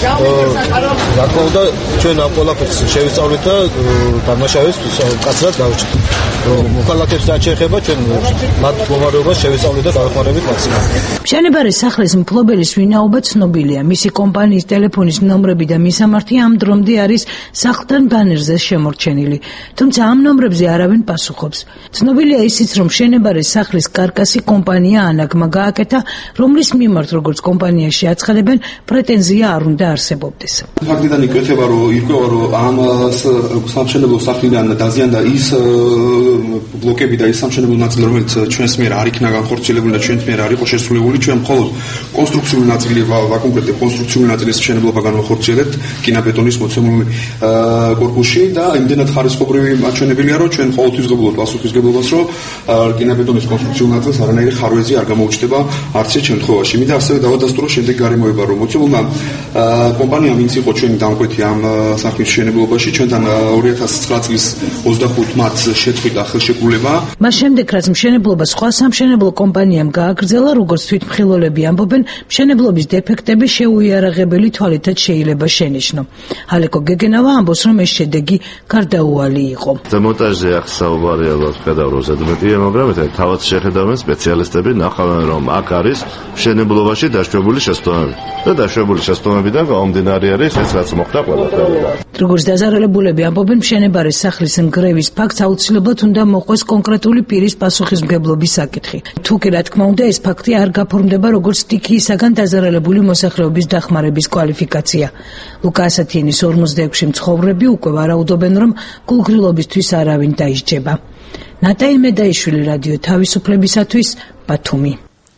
რა თქმა უნდა, ჩვენ ამ ყველაფერს შევისწავლით და დამნაშავეს მკაცრად გავუჩინეთ. მოქალაქეებს რაც შეეხება ჩვენ მათ მდგომარეობას შევესწავლეთ და დავეხმარებით მაქსიმალურად. მშენებარე სახლის მფლობელის ვინაობა ცნობილია. მისი კომპანიის ტელეფონის ნომრები და მისამართი ამ დრომდე არის სახლთან ბანერზე შემორჩენილი. თუმცა ამ ნომრებზე არავინ პასუხობს. ცნობილია ისიც, რომ მშენებარე სახლის კარკასი კომპანია ანაგმა გააკეთა, რომლის მიმართ როგორც კომპანიაში აცხადებენ, პრეტენზია არ უნდა არსებობდეს. ფაქტიდან იკვეთება, რომ ირკვევა, რომ ამ სამშენებლო სახლიდან დაზიანდა ის ბლოკები და ის სამშენებლო ნაწილი, რომელიც ჩვენს მიერ არ იქნა განხორციელებული და ჩვენს მიერ არ იყო შესრულებული, ჩვენ მხოლოდ კონსტრუქციული ნაწილი ვაკონკრეტებ კონსტრუქციული ნაწილის მშენებლობა განვახორციელებთ კინაბეტონის მოცემული კორპუსში და იმდენად ხარისხობრივი მაჩვენებელია, რომ ჩვენ ყოველთვის ვღებულობთ პასუხისმგებლობას, რომ კინაბეტონის კონსტრუქციულ ნაწილს არანაირი ხარვეზი არ გამოუჩნდება არც ერთ შემთხვევაში. მინდა ასევე დავადასტურო შემდეგ გარემოება, რომ მოცემულმა კომპანიამ ვინც იყო ჩვენი დამკვეთი ამ სახლის მშენებლობაში, ჩვენთან ორი ათას ცხრა წლის ოცდახუთ მარტს შეწყვიტა ხელშეკრულება. მას შემდეგ, რაც მშენებლობა სხვა სამშენებლო კომპანიამ გააგრძელა, როგორც თვითმხილველები ამბობენ, მშენებლობის დეფექტები შეუიარაღებელი თვალითაც შეიძლება შენიშნო. ალეკო გეგენავა ამბობს, რომ ეს შედეგი გარდაუვალი იყო. დემონტაჟზე ახ საუბარი ალბათ გადავრო ზედმეტია, მაგრამ ეს თავად შეხედავენ სპეციალისტები, ნახავენ, რომ აქ არის მშენებლობაში დაშვებული შეცდომები და დაშვებული შეცდომებიდან გამომდინარე არის ეს რაც მოხდა ყველაფერი. როგორც დაზარალებულები ამბობენ, მშენებარე სახლის ნგრევის ფაქტს აუცილებლად უნდა მოყვეს კონკრეტული პირის პასუხისმგებლობის საკითხი. თუ კი რა თქმა უნდა ეს ფაქტი არ გაფორმდება როგორც სტიქიისაგან დაზარალებული მოსახლეობის დახმარების კვალიფიკაცია. ლუკა ასათიანის ორმოცდაექვსი მცხოვრები უკვე ვარაუდობენ, რომ გულგრილობისთვის არავინ დაისჯება. ნატაი მედაიშვილი, რადიო თავისუფლებისათვის, ბათუმი.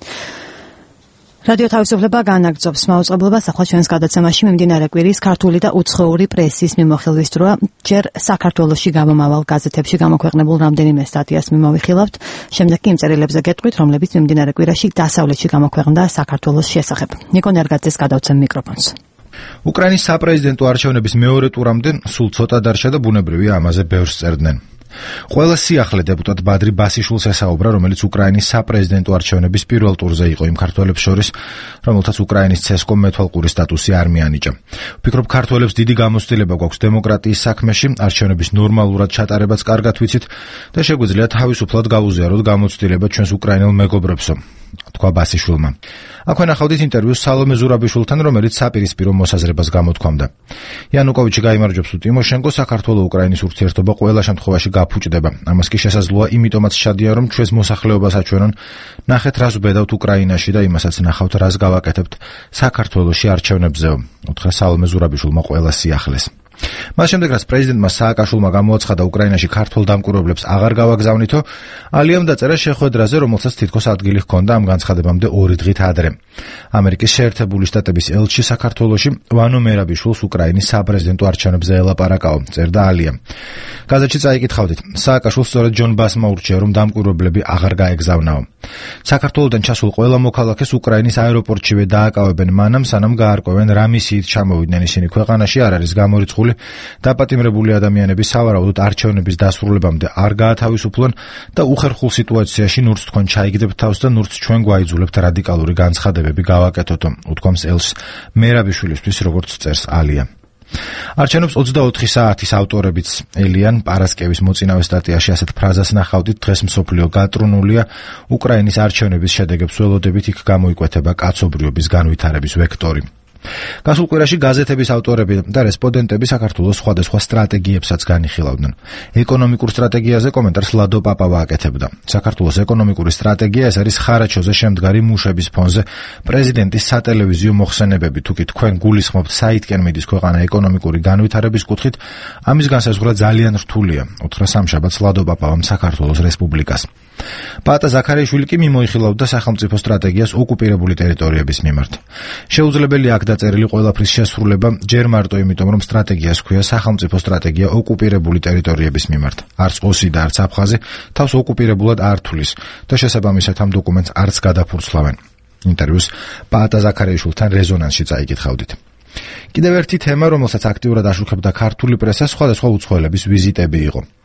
რადიო თავისუფლება განაგრძობს მაუწყებლობას ახლა ჩვენს გადაცემაში მიმდინარე კვირის ქართული და უცხოური პრესის მიმოხილვის დროა. ჯერ საქართველოში გამომავალ გაზეთებში გამოქვეყნებულ რამდენიმე სტატიას მიმოვიხილავთ, შემდეგ კი იმ წერილებზე გეტყვით, რომლებიც მიმდინარე კვირაში დასავლეთში გამოქვეყნდა საქართველოს შესახებ. ნიკო ნერგაძეს გადავცემ მიკროფონს. უკრაინის საპრეზიდენტო არჩევნების მეორე ტურამდე სულ ცოტა დარჩა და ბუნებრივია ამაზე ბევრს წერდნენ. ყველა სიახლე დეპუტატ ბადრი ბასიშვილს ესაუბრა, რომელიც უკრაინის საპრეზიდენტო არჩევნების პირველ ტურზე იყო იმ ქართველებს შორის, რომელთაც უკრაინის ცესკომ მეთვალყური სტატუსი არ მიანიჭა. ვფიქრობ, ქართველებს დიდი გამოცდილება გვაქვს დემოკრატიის საქმეში, არჩევნების ნორმალურად ჩატარებაც კარგად ვიცით და შეგვიძლია თავისუფლად გავუზიაროთ გამოცდილება ჩვენს უკრაინელ მეგობრებსო, თქვა ბასიშვილმა. აქვე ნახავდით ინტერვიუს სალომე ზურაბიშვილთან, რომელიც საპირისპირო მოსაზრებას გამოთქვამდა. იანუკოვიჩი გაიმარჯვებს თუ ტიმოშენკო, საქართველო-უკრაინის ურთიერთობა ყველა შემთხვევაში გაფუჭდება. ამას კი შესაძლოა იმიტომაც ჩადია, რომ ჩვენს მოსახლეობას აჩვენონ, ნახეთ რას ვბედავთ უკრაინაში და იმასაც ნახავთ რას გავაკეთებთ საქართველოში არჩევნებზეო, უთხრა სალომე ზურაბიშვილმა ყველა სიახლეს. მას შემდეგ, რაც პრეზიდენტმა სააკაშვილმა გამოაცხადა უკრაინაში ქართულ დამკვირვებლებს აღარ გავაგზავნითო, ალიამ დაწერა შეხვედრაზე, რომელსაც თითქოს ადგილი ჰქონდა ამ განცხადებამდე ორი დღით ადრე. ამერიკის შეერთებული შტატების ელჩი საქართველოში ვანო მერაბიშვილს უკრაინის საპრეზიდენტო არჩევნებზე ელაპარაკაო, წერდა ალიამ. გაზეთში წაიკითხავდით, სააკაშვილს სწორედ ჯონ ბასმა ურჩია, რომ დამკვირვებლები აღარ გაეგზავნაო. საქართველოდან ჩასულ ყველა მოქალაქეს უკრაინის აეროპორტშივე დააკავებენ მანამ, სანამ გაარკვევენ რა მისიით ჩამოვიდნენ ისინი ქვეყანაში, არ არის გამორიცხული დაპატიმრებული ადამიანები სავარაუდოდ არჩევნების დასრულებამდე არ გაათავისუფლონ და უხერხულ სიტუაციაში ნურც თქვენ ჩაიგდებთ თავს და ნურც ჩვენ გვაიძულებთ რადიკალური განცხადებები გავაკეთოთ, უთქვამს ელს მერაბიშვილისთვის, როგორც წერს ალია. არჩევნებს ოცდაოთხი საათის ავტორებიც ელიან პარასკევის მოწინავე სტატიაში ასეთ ფრაზას ნახავდით, დღეს მსოფლიო გატრუნულია, უკრაინის არჩევნების შედეგებს ველოდებით, იქ გამოიკვეთება კაცობრიობის განვითარების ვექტორი. გასულ კვირაში გაზეთების ავტორები და რესპონდენტები საქართველოს სხვადასხვა სტრატეგიებსაც განიხილავდნენ. ეკონომიკურ სტრატეგიაზე კომენტარს ლადო პაპავა აკეთებდა. საქართველოს ეკონომიკური სტრატეგია ეს არის ხარაჩოზე შემდგარი მუშების ფონზე პრეზიდენტის სატელევიზიო მოხსენებები. თუ კი თქვენ გულისხმობთ საითკენ მიდის ქვეყანა ეკონომიკური განვითარების კუთხით, ამის განსაზღვრა ძალიან რთულია, უთხრა სამშაბათს ლადო პაპავამ საქართველოს რესპუბლიკას. პატა ზაქარიაშვილი კი მიმოიხილავდა სახელმწიფო სტრატეგიას ოკუპირებული ტერიტორიების მიმართ. შეუძლებელია აქ დაწერილი ყველაფრის შესრულება, ჯერ მარტო იმიტომ, რომ სტრატეგიას ჰქვია სახელმწიფო სტრატეგია ოკუპირებული ტერიტორიების მიმართ. არც ოსი და არც აფხაზი თავს ოკუპირებულად არ თვლის და შესაბამისად ამ დოკუმენტს არც გადაფურცლავენ. ინტერვიუს პატა ზაქარიაშვილთან რეზონანსში წაიკითხავდით. კიდევ ერთი თემა, რომელსაც აქტიურად აშუქებდა ქართული პრესა, სხვადასხვა უცხოელების ვიზიტები იყო.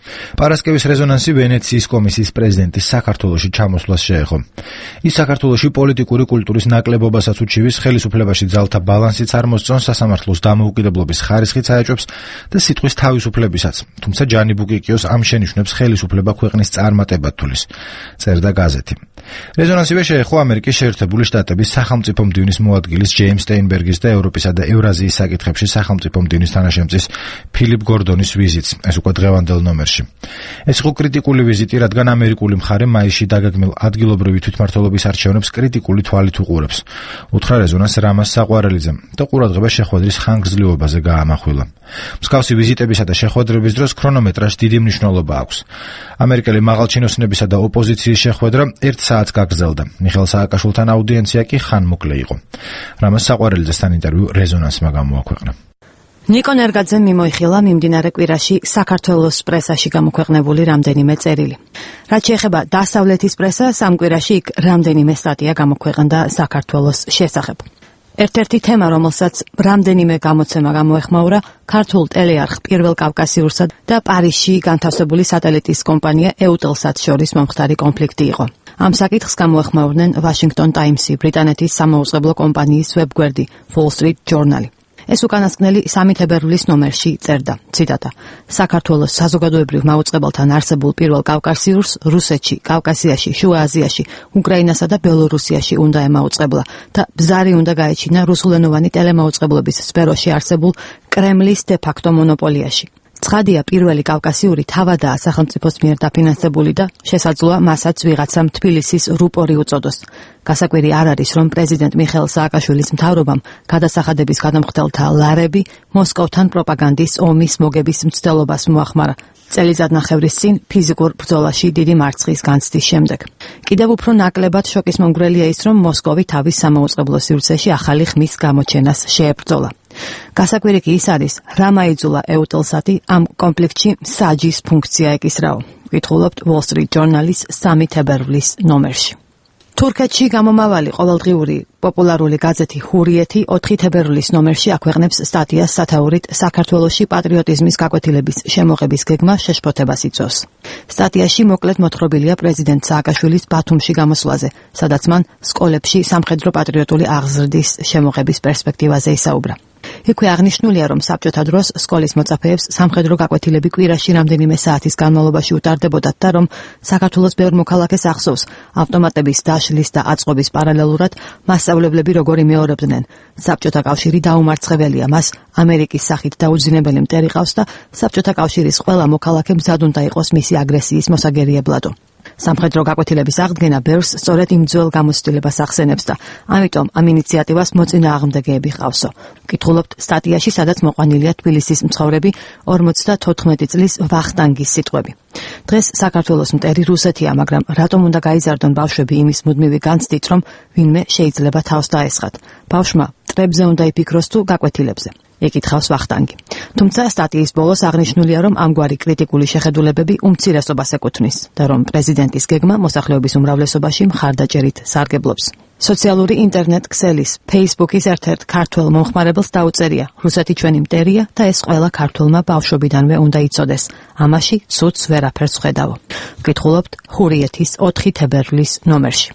პარასკევის რეზონანსი ვენეციის კომისიის პრეზიდენტის საქართველოში ჩამოსვლას შეეხო. ის საქართველოში პოლიტიკური კულტურის ნაკლებობასაც უჩივის, ხელისუფლებაში ძალთა ბალანსიც არ მოსწონს, სასამართლოს დამოუკიდებლობის ხარისხიც აეჭვებს და სიტყვის თავისუფლებისაც. თუმცა ჯანი ბუკიკიოს ამ შენიშვნებს ხელისუფლება ქვეყნის წარმატებად თulis, წერდა გაზეთი. რეზონანსივე შეეხო ამერიკის შეერთებული შტატების სახელმწიფო მდივნის მოადგილის ჯეიმს სტეინბერგის და ევროპისა და ევრაზიის საკითხებში სახელმწიფო მდივნის თანაშემწის ფილიპ გორდონის ვიზიტს, ეს უკვე დღევანდელ ნომერში. ეს იყო კრიტიკული ვიზიტი, რადგან ამერიკული მხარე მაისში დაგეგმილ ადგილობრივი თვითმმართველობის არჩევნებს კრიტიკული თვალით უყურებს. უთხრა რეზონანს რამაზ საყვარელიძემ და ყურადღება შეხვედრის ხანგრძლივობაზე გაამახვილა. მსგავსი ვიზიტებისა და შეხვედრების დროს ქრონომეტრაჟს დიდი მნიშვნელობა აქვს. ამერიკელი მაღალჩინოსნებისა და ოპოზიციის შეხვედრა ერთ საათს გაგრძელდა. მიხეილ სააკაშვილთან აუდიენცია კი ხანმოკლე იყო. რამაზ საყვარელიძესთან ინტერვიუ რეზონანსმა გამოაქვეყნა. ნიკო ნერგაძემ მიმოიხილა მიმდინარე კვირაში საქართველოს პრესაში გამოქვეყნებული რამდენიმე წერილი. რაც შეეხება დასავლეთის პრესას, ამ კვირაში იქ რამდენიმე სტატია გამოქვეყნდა საქართველოს შესახებ. ერთ-ერთი თემა, რომელსაც რამდენიმე გამოცემა გამოეხმაურა, ქართულ ტელეარხ პირველ კავკასიურსა და პარიზში განთავსებული სატელიტის კომპანია ეუტელსატ შორის მომხდარი კონფლიქტი იყო. ამ საკითხს გამოეხმაურნენ Washington Times-ი, ბრიტანეთის სამაუწყებლო კომპანიის ვებგვერდი Wall Street Journal-ი. ეს უკანასკნელი სამი თებერვლის ნომერში წერდა, ციტატა: საქართველოს საზოგადოებრივ მაუწყებელთან არსებულ პირველ კავკასიურს რუსეთში, კავკასიაში, შუა აზიაში, უკრაინასა და ბელორუსიაში უნდა ემაუწყებლა და ბზარი უნდა გაეჩინა რუსულენოვანი ტელემაუწყებლობის სფეროში არსებულ კრემლის დე-ფაქტო მონოპოლიაში. ცხადია, პირველი კავკასიური თავადაა სახელმწიფოს მიერ დაფინანსებული და შესაძლოა მასაც ვიღაცამ თბილისის რუპორი უწოდოს. გასაკვირი არ არის, რომ პრეზიდენტ მიხეილ სააკაშვილის მთავრობამ გადასახადების გადამხდელთა ლარები მოსკოვთან პროპაგანდის ომის მოგების მცდელობას მოახმარა. წელიწადნახევრის წინ ფიზიკურ ბრძოლაში დიდი მარცხის განცდის შემდეგ. კიდევ უფრო ნაკლებად შოკის მომგვრელია ის, რომ მოსკოვი თავის სამაუწყებლო სივრცეში ახალი ხმის გამოჩენას შეებრძოლა. გასაკვირი კი ის არის, რა მაიძულა ეუტელსატი ამ კონფლიქტში საჯის ფუნქცია ეკისრაო. ვკითხულობთ Wall Street Journal-ის სამი თებერვლის ნომერში. თურქეთში გამომავალი ყოველდღიური პოპულარული გაზეთი ჰურიეთი ოთხი თებერვლის ნომერში აქვეყნებს სტატიას სათაურით საქართველოში პატრიოტიზმის გაკვეთილების შემოღების გეგმა შეშფოთებას იწვევს. სტატიაში მოკლედ მოთხრობილია პრეზიდენტ სააკაშვილის ბათუმში გამოსვლაზე, სადაც მან სკოლებში სამხედრო პატრიოტული აღზრდის შემოღების პერსპექტივაზე ისაუბრა. იქვე აღნიშნულია, რომ საბჭოთა დროს სკოლის მოწაფეებს სამხედრო გაკვეთილები კვირაში რამდენიმე საათის განმავლობაში უტარდებოდათ და რომ საქართველოს ბევრ მოქალაქეს ახსოვს ავტომატების დაშლის და აწყობის პარალელურად მასწავლებლები როგორ იმეორებდნენ. საბჭოთა კავშირი დაუმარცხებელია, მას ამერიკის სახით დაუძინებელი მტერი ყავს და საბჭოთა კავშირის ყველა მოქალაქე მზად უნდა იყოს მისი აგრესიის მოსაგერიებლადო. სამხედრო გაკვეთილების აღდგენა ბევრს სწორედ იმ ძველ გამოცდილებას ახსენებს და ამიტომ ამ ინიციატივას მოწინააღმდეგეები ჰყავსო. ვკითხულობთ სტატიაში, სადაც მოყვანილია თბილისის მცხოვრები ორმოცდათოთხმეტი წლის ვახტანგის სიტყვები. დღეს საქართველოს მტერი რუსეთია, მაგრამ რატომ უნდა გაიზარდონ ბავშვები იმის მუდმივი განცდით, რომ ვინმე შეიძლება თავს დაესხათ. ბავშვმა მტრებზე უნდა იფიქროს თუ გაკვეთილებზე. ეკითხავს ვახტანგი. თუმცა სტატიის ბოლოს აღნიშნულია, რომ ამგვარი კრიტიკული შეხედულებები უმცირესობას ეკუთვნის და რომ პრეზიდენტის გეგმა მოსახლეობის უმრავლესობაში მხარდაჭერით სარგებლობს. სოციალური ინტერნეტ ქსელის Facebook-ის ერთ-ერთ ქართველ მომხმარებელს დაუწერია: რუსეთი ჩვენი მტერია და ეს ყველა ქართველმა ბავშვობიდანვე უნდა იცოდეს. ამაში ცუდს ვერაფერს ვხედავო. ვკითხულობთ ჰურიეთის ოთხი თებერვლის ნომერში.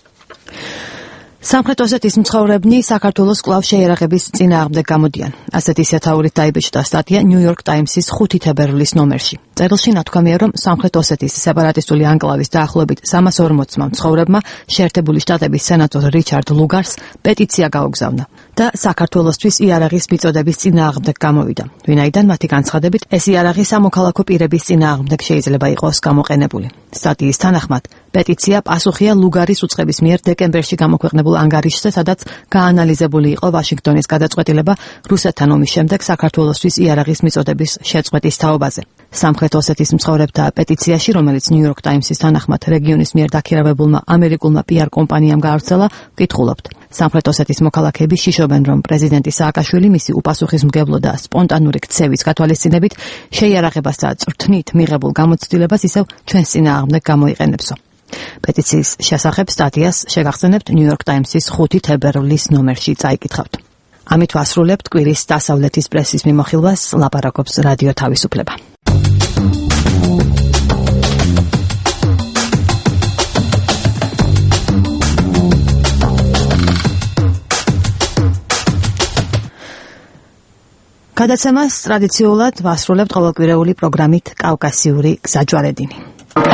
სამხრეთ ოსეთის მცხოვრებნი საქართველოს კვლავ შეიარაღების წინააღმდეგ გამოდიან. ასეთი სათაურით დაიბეჭდა სტატია New York Times-ის ხუთი თებერვლის ნომერში. წერილში ნათქვამია, რომ სამხრეთ ოსეთის სეპარატისტული ანკლავის დაახლოებით სამას ორმოცმა მცხოვრებმა შეერთებული შტატების სენატორ რიჩარდ ლუგარს პეტიცია გაუგზავნა და საქართველოსთვის იარაღის მიწოდების წინააღმდეგ გამოვიდა. ვინაიდან მათი განცხადებით, ეს იარაღი სამოქალაქო პირების წინააღმდეგ შეიძლება იყოს გამოყენებული. სტატიის თანახმად, პეტიცია პასუხია ლუგარის უწყების მიერ დეკემბერში გამოქვეყნებულ ანგარიშზე, სადაც გაანალიზებული იყო ვაშინგტონის გადაწყვეტილება რუსეთთან ომის შემდეგ საქართველოსთვის იარაღის მიწოდების შეწყვეტის თაობაზე. სამხრეთ ოსეთის მცხოვრებთა პეტიციაში, რომელიც New York Times-ის თანახმად რეგიონის მიერ დაქირავებულმა ამერიკულმა პი არ კომპანიამ გაავრცელა, ვკითხულობთ. სამხრეთ ოსეთის მოქალაქეები შიშობენ, რომ პრეზიდენტი სააკაშვილი მისი უპასუხისმგებლო და სპონტანური ქცევის გათვალისწინებით შეიარაღებას და წვრთნით მიღებულ გამოცდილებას ისევ ჩვენს წინააღმდეგ გამოიყენებსო. პეტიციის შესახებ სტატიას შეგახსენებთ New York Times-ის ხუთი თებერვლის ნომერში წაიკითხავთ. ამით ვასრულებთ კვირის დასავლეთის პრესის მიმოხილვას, ლაპარაკობს რადიო თავისუფლება. გადაცემას ტრადიციულად ვასრულებთ ყოველკვირეული პროგრამით კავკასიური გზაჯვარედინი.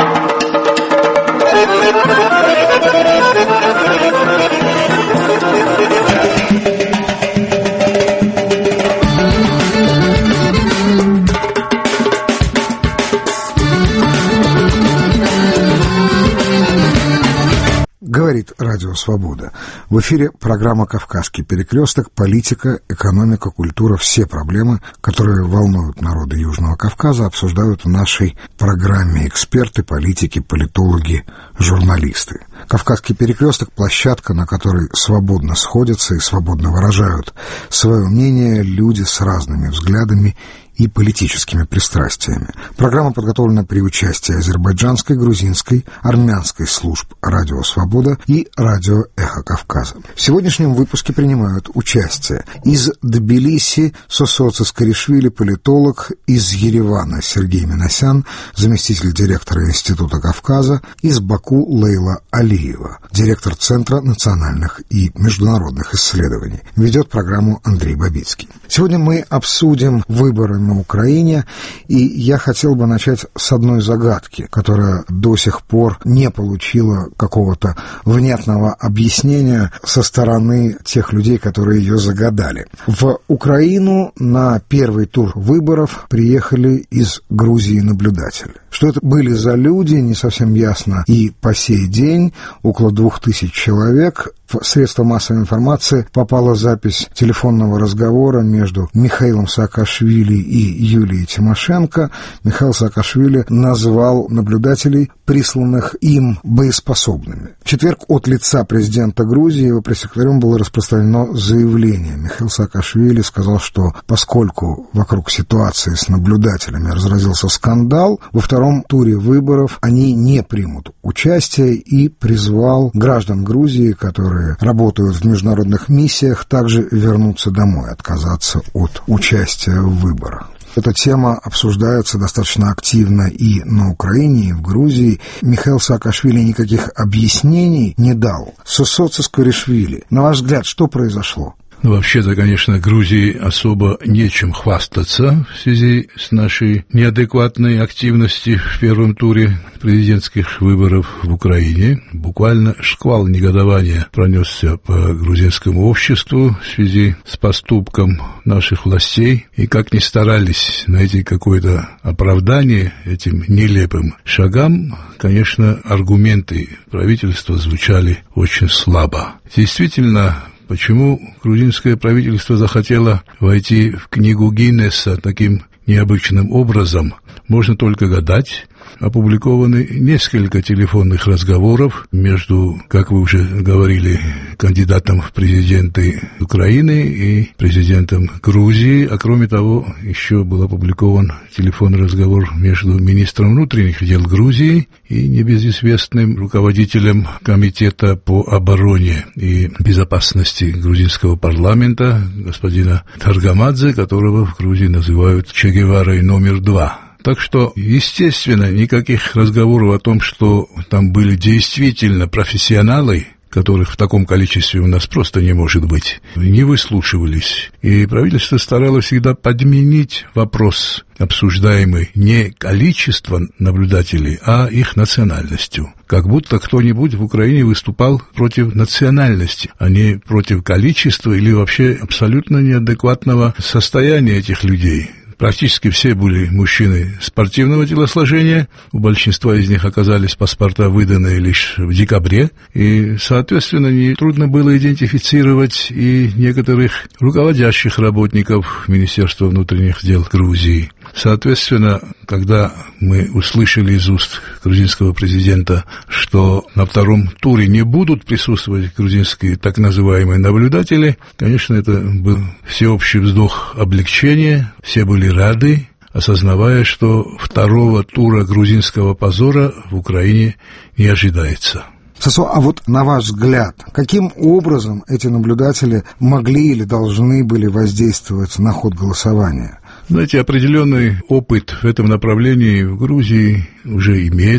Говорит Радио Свобода. В эфире программа «Кавказский перекресток». Политика, экономика, культура. Все проблемы, которые волнуют народы Южного Кавказа, обсуждают в нашей программе эксперты, политики, политологи, журналисты. «Кавказский перекресток» — площадка, на которой свободно сходятся и свободно выражают свое мнение люди с разными взглядами и политическими пристрастиями. Программа подготовлена при участии азербайджанской, грузинской, армянской служб «Радио Свобода» и «Радио Эхо Кавказа». В сегодняшнем выпуске принимают участие из Тбилиси Сосо Цискаришвили, политолог, из Еревана Сергей Минасян, заместитель директора Института Кавказа, из Баку Лейла Алиева, директор Центра национальных и международных исследований. Ведет программу Андрей Бабицкий. Сегодня мы обсудим выборы на Украине, и я хотел бы начать с одной загадки, которая до сих пор не получила какого-то внятного объяснения со стороны тех людей, которые ее загадали. В Украину на первый тур выборов приехали из Грузии наблюдатели. Что это были за люди, не совсем ясно и по сей день. Около двух тысяч человек. В средства массовой информации попала запись телефонного разговора между Михаилом Саакашвили и Юлией Тимошенко. Михаил Саакашвили назвал наблюдателей, присланных им, боеспособными. В четверг от лица президента Грузии его пресс-секретарем было распространено заявление. Михаил Саакашвили сказал, что поскольку вокруг ситуации с наблюдателями разразился скандал, во втором туре выборов они не примут участие, и призвал граждан Грузии, которые работают в международных миссиях, также вернуться домой, отказаться от участия в выборах. Эта тема обсуждается достаточно активно и на Украине, и в Грузии. Михаил Саакашвили никаких объяснений не дал. Сосо Цискаришвили, на ваш взгляд, что произошло? Ну, вообще-то, конечно, Грузии особо нечем хвастаться в связи с нашей неадекватной активностью в первом туре президентских выборов в Украине. Буквально шквал негодования пронесся по грузинскому обществу в связи с поступком наших властей. И как ни старались найти какое-то оправдание этим нелепым шагам, конечно, аргументы правительства звучали очень слабо. Действительно, почему грузинское правительство захотело войти в книгу Гиннесса таким необычным образом, можно только гадать. Опубликованы несколько телефонных разговоров между, как вы уже говорили, кандидатом в президенты Украины и президентом Грузии, а кроме того, еще был опубликован телефонный разговор между министром внутренних дел Грузии и небезызвестным руководителем комитета по обороне и безопасности грузинского парламента, господина Таргамадзе, которого в Грузии называют Че Геварой номер два. Так что, естественно, никаких разговоров о том, что там были действительно профессионалы, которых в таком количестве у нас просто не может быть, не выслушивались. И правительство старалось всегда подменить вопрос, обсуждаемый не количеством наблюдателей, а их национальностью. Как будто кто-нибудь в Украине выступал против национальности, а не против количества или вообще абсолютно неадекватного состояния этих людей. Практически все были мужчины спортивного телосложения, у большинства из них оказались паспорта выданные лишь в декабре, и, соответственно, нетрудно было идентифицировать и некоторых руководящих работников Министерства внутренних дел Грузии. Соответственно, когда мы услышали из уст грузинского президента, что на втором туре не будут присутствовать грузинские так называемые наблюдатели, конечно, это был всеобщий вздох облегчения, все были рады, осознавая, что второго тура грузинского позора в Украине не ожидается. Сосо, а вот на ваш взгляд, каким образом эти наблюдатели могли или должны были воздействовать на ход голосования? Знаете, определенный опыт в этом направлении в Грузии уже имеется.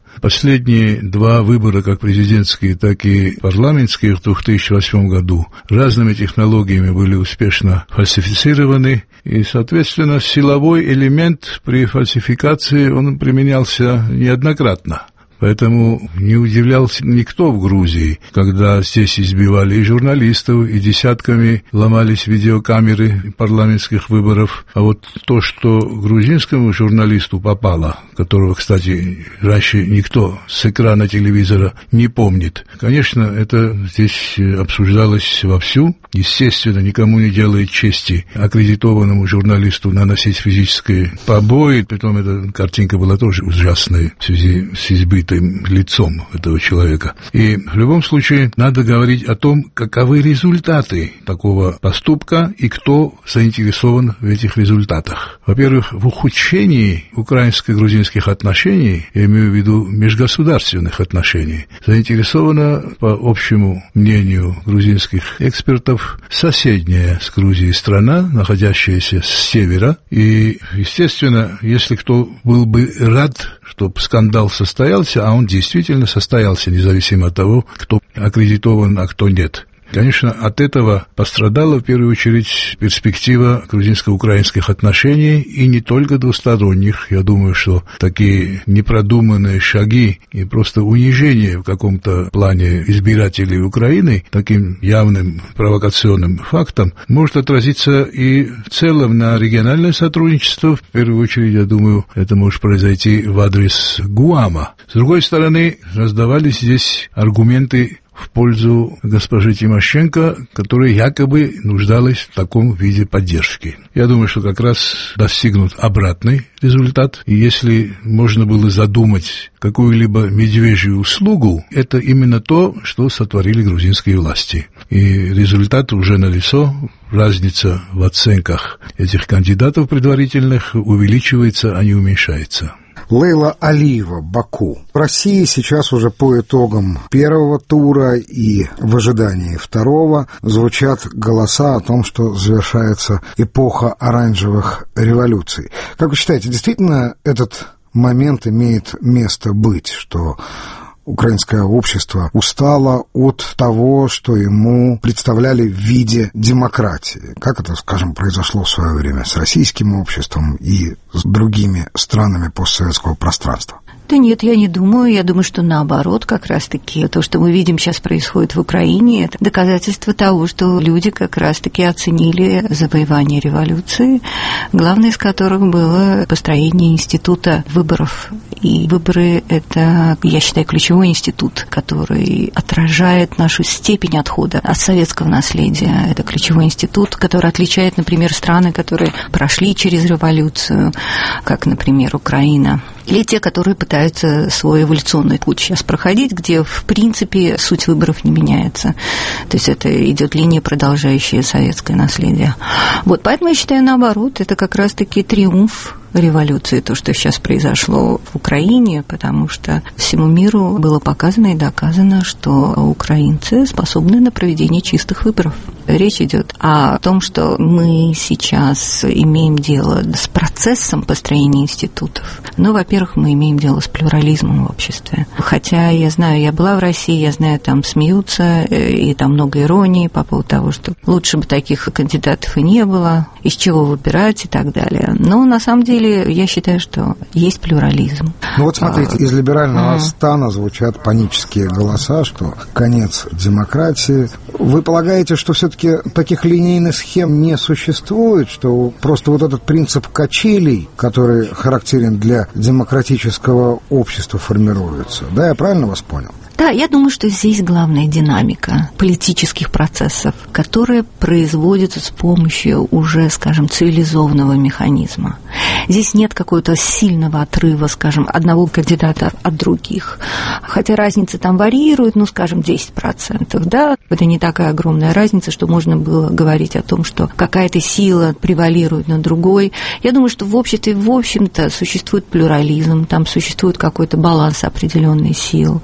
Последние два выбора, как президентские, так и парламентские, в две тысячи восьмом году разными технологиями были успешно фальсифицированы, и, соответственно, силовой элемент при фальсификации он применялся неоднократно. Поэтому не удивлялся никто в Грузии, когда здесь избивали и журналистов, и десятками ломались видеокамеры парламентских выборов. А вот то, что грузинскому журналисту попало, которого, кстати, раньше никто с экрана телевизора не помнит, конечно, это здесь обсуждалось вовсю. Естественно, никому не делает чести аккредитованному журналисту наносить физические побои. Притом эта картинка была тоже ужасная в связи с избытым лицом этого человека. И в любом случае надо говорить о том, каковы результаты такого поступка и кто заинтересован в этих результатах. Во-первых, в ухудшении украинско-грузинских отношений, я имею в виду межгосударственных отношений, заинтересована, по общему мнению грузинских экспертов, соседняя с Грузией страна, находящаяся с севера. И, естественно, если кто был бы рад, чтобы скандал состоялся, а он действительно состоялся, независимо от того, кто аккредитован, а кто нет. Конечно, от этого пострадала в первую очередь перспектива грузинско-украинских отношений, и не только двусторонних. Я думаю, что такие непродуманные шаги и просто унижение в каком-то плане избирателей Украины таким явным провокационным фактом может отразиться и в целом на региональное сотрудничество. В первую очередь, я думаю, это может произойти в адрес Гуама. С другой стороны, раздавались здесь аргументы в пользу госпожи Тимошенко, которая якобы нуждалась в таком виде поддержки. Я думаю, что как раз достигнут обратный результат. И если можно было задумать какую-либо медвежью услугу, это именно то, что сотворили грузинские власти. И результат уже налицо. Разница в оценках этих кандидатов предварительных увеличивается, а не уменьшается. Лейла Алиева, Баку. В России сейчас уже по итогам первого тура и в ожидании второго звучат голоса о том, что завершается эпоха оранжевых революций. Как вы считаете, действительно этот момент имеет место быть, что украинское общество устало от того, что ему представляли в виде демократии? Как это, скажем, произошло в свое время с российским обществом и с другими странами постсоветского пространства? Да нет, я не думаю. Я думаю, что наоборот, как раз-таки то, что мы видим сейчас происходит в Украине, это доказательство того, что люди как раз-таки оценили завоевание революции, главное из которых было построение института выборов. И выборы – это, я считаю, ключевой институт, который отражает нашу степень отхода от советского наследия. Это ключевой институт, который отличает, например, страны, которые прошли через революцию, как, например, Украина, или те, которые пытаются свой эволюционный путь сейчас проходить, где, в принципе, суть выборов не меняется. То есть это идет линия, продолжающая советское наследие. Вот, поэтому я считаю, наоборот, это как раз-таки триумф революции, то, что сейчас произошло в Украине, потому что всему миру было показано и доказано, что украинцы способны на проведение чистых выборов. Речь идет о том, что мы сейчас имеем дело с процессом построения институтов. Ну, во-первых, мы имеем дело с плюрализмом в обществе. Хотя, я знаю, я была в России, я знаю, там смеются, и там много иронии по поводу того, что лучше бы таких кандидатов и не было, из чего выбирать и так далее. Но, на самом деле, я считаю, что есть плюрализм. Ну вот смотрите, из либерального а... стана звучат панические голоса, что конец демократии. Вы полагаете, что все-таки таких линейных схем не существует, что просто вот этот принцип качелей, который характерен для демократического общества, формируется? Да, я правильно вас понял? Да, я думаю, что здесь главная динамика политических процессов, которые производятся с помощью уже, скажем, цивилизованного механизма. Здесь нет какого-то сильного отрыва, скажем, одного кандидата от других. Хотя разница там варьирует, ну, скажем, десять процентов, да. Это не такая огромная разница, что можно было говорить о том, что какая-то сила превалирует над другой. Я думаю, что в обществе, в общем-то, существует плюрализм, там существует какой-то баланс определенных сил.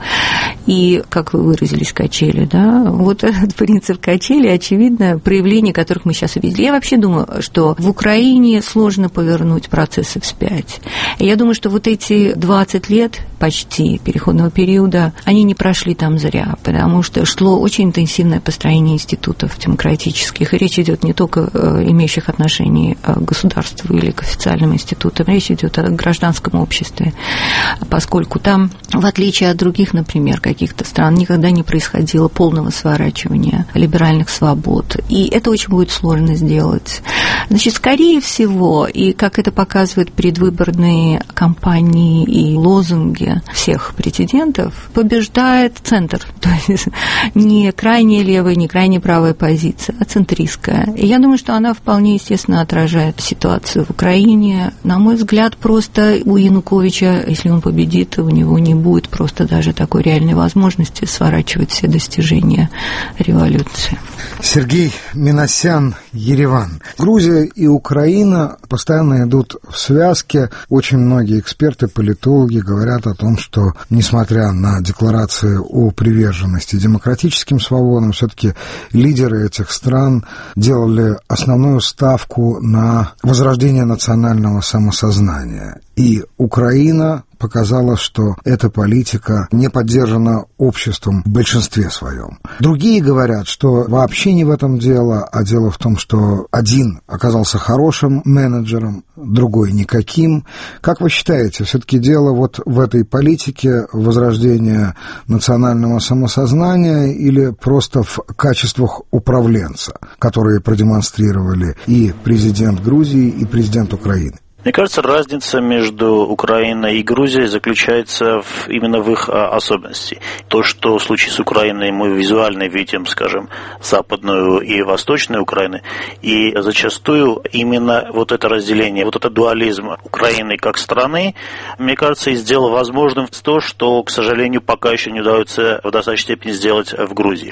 И, как вы выразились, качели, да, вот этот принцип качели, очевидно, проявление которых мы сейчас увидели. Я вообще думаю, что в Украине сложно повернуть процессы вспять. Я думаю, что вот эти двадцать лет почти переходного периода, они не прошли там зря, потому что шло очень интенсивное построение институтов демократических, и речь идет не только имеющих отношение к государству или к официальным институтам, речь идет о гражданском обществе, поскольку там, в отличие от других, например, каких-то стран, никогда не происходило полного сворачивания либеральных свобод, и это очень будет сложно сделать. Значит, скорее всего, и как это показывают предвыборные кампании и лозунги всех претендентов, побеждает центр, то есть не крайне левая, не крайне правая позиция, а центристская. И я думаю, что она вполне естественно отражает ситуацию в Украине. На мой взгляд, просто у Януковича, если он победит, у него не будет просто даже такой реальной возможности сворачивать все достижения революции. Сергей Минасян, Ереван. Грузия и Украина постоянно идут в связке. Очень многие эксперты, политологи говорят о том, что, несмотря на декларации о приверженности демократическим свободам, все-таки лидеры этих стран делали основную ставку на возрождение национального самосознания. И Украина показала, что эта политика не поддержана обществом в большинстве своем. Другие говорят, что вообще не в этом дело, а дело в том, что один оказался хорошим менеджером, другой никаким. Как вы считаете, все-таки дело вот в этой политике возрождения национального самосознания или просто в качествах управленца, которые продемонстрировали и президент Грузии, и президент Украины? Мне кажется, разница между Украиной и Грузией заключается в, именно в их а, особенности. То, что в случае с Украиной мы визуально видим, скажем, западную и восточную Украину, и зачастую именно вот это разделение, вот этот дуализм Украины как страны, мне кажется, и сделал возможным то, что, к сожалению, пока еще не удается в достаточной степени сделать в Грузии.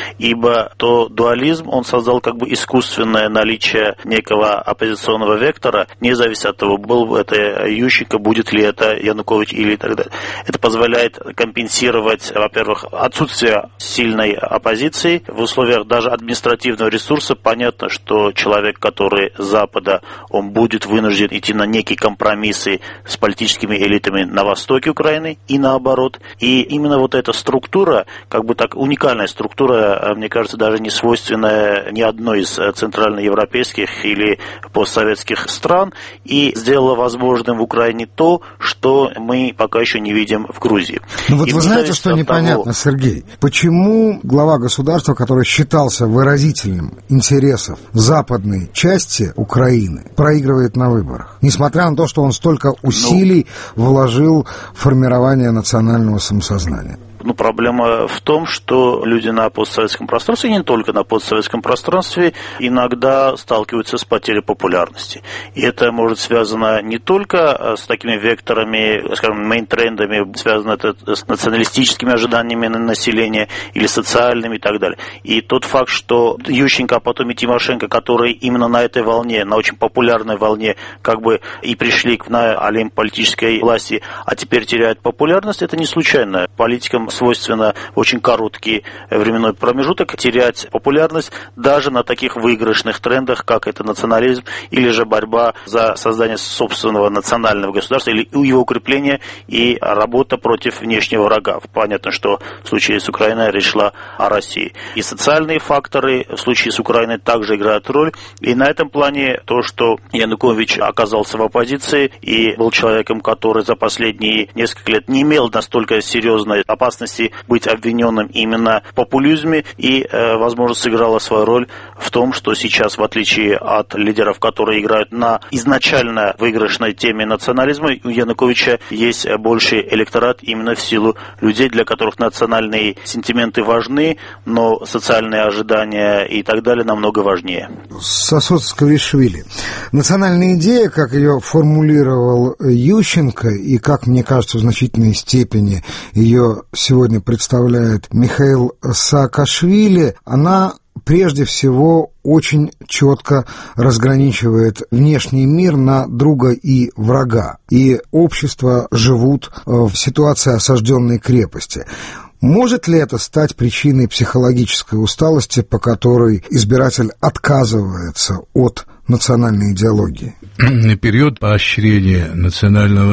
Ибо то дуализм, он создал как бы искусственное наличие некого оппозиционного вектора, не зависит от того, был бы это Ющенко, будет ли это Янукович или так далее. Это позволяет компенсировать, во-первых, отсутствие сильной оппозиции. В условиях даже административного ресурса понятно, что человек, который с Запада, он будет вынужден идти на некие компромиссы с политическими элитами на востоке Украины и наоборот. И именно вот эта структура, как бы так уникальная структура, мне кажется, даже не свойственная ни одной из центральноевропейских или постсоветских стран, и сделала возможным в Украине то, что мы пока еще не видим в Грузии. Ну вот и вы знаете, что непонятно, того... Сергей? Почему глава государства, который считался выразителем интересов западной части Украины, проигрывает на выборах? Несмотря на то, что он столько усилий ну... вложил в формирование национального самосознания. Ну, проблема в том, что люди на постсоветском пространстве, и не только на постсоветском пространстве, иногда сталкиваются с потерей популярности. И это может связано не только с такими векторами, скажем, мейнтрендами, связано это с националистическими ожиданиями населения или социальными и так далее. И тот факт, что Ющенко, а потом и Тимошенко, которые именно на этой волне, на очень популярной волне, как бы и пришли на олимп политической власти, а теперь теряют популярность, это не случайно. Политикам свойственно очень короткий временной промежуток терять популярность даже на таких выигрышных трендах, как это национализм или же борьба за создание собственного национального государства или его укрепление и работа против внешнего врага. Понятно, что в случае с Украиной речь шла о России. И социальные факторы в случае с Украиной также играют роль. И на этом плане то, что Янукович оказался в оппозиции и был человеком, который за последние несколько лет не имел настолько серьезной опасности быть обвиненным именно в популизме и, э, возможно, сыграла свою роль в том, что сейчас, в отличие от лидеров, которые играют на изначально выигрышной теме национализма, у Януковича есть больший электорат именно в силу людей, для которых национальные сентименты важны, но социальные ожидания и так далее намного важнее. Сосод Скавишвили. Национальная идея, как ее формулировал Ющенко, и как, мне кажется, в значительной степени ее сегодня представляет Михаил Саакашвили, она прежде всего очень четко разграничивает внешний мир на друга и врага. И общества живут в ситуации осажденной крепости. Может ли это стать причиной психологической усталости, по которой избиратель отказывается от национальной идеологии? Период поощрения национального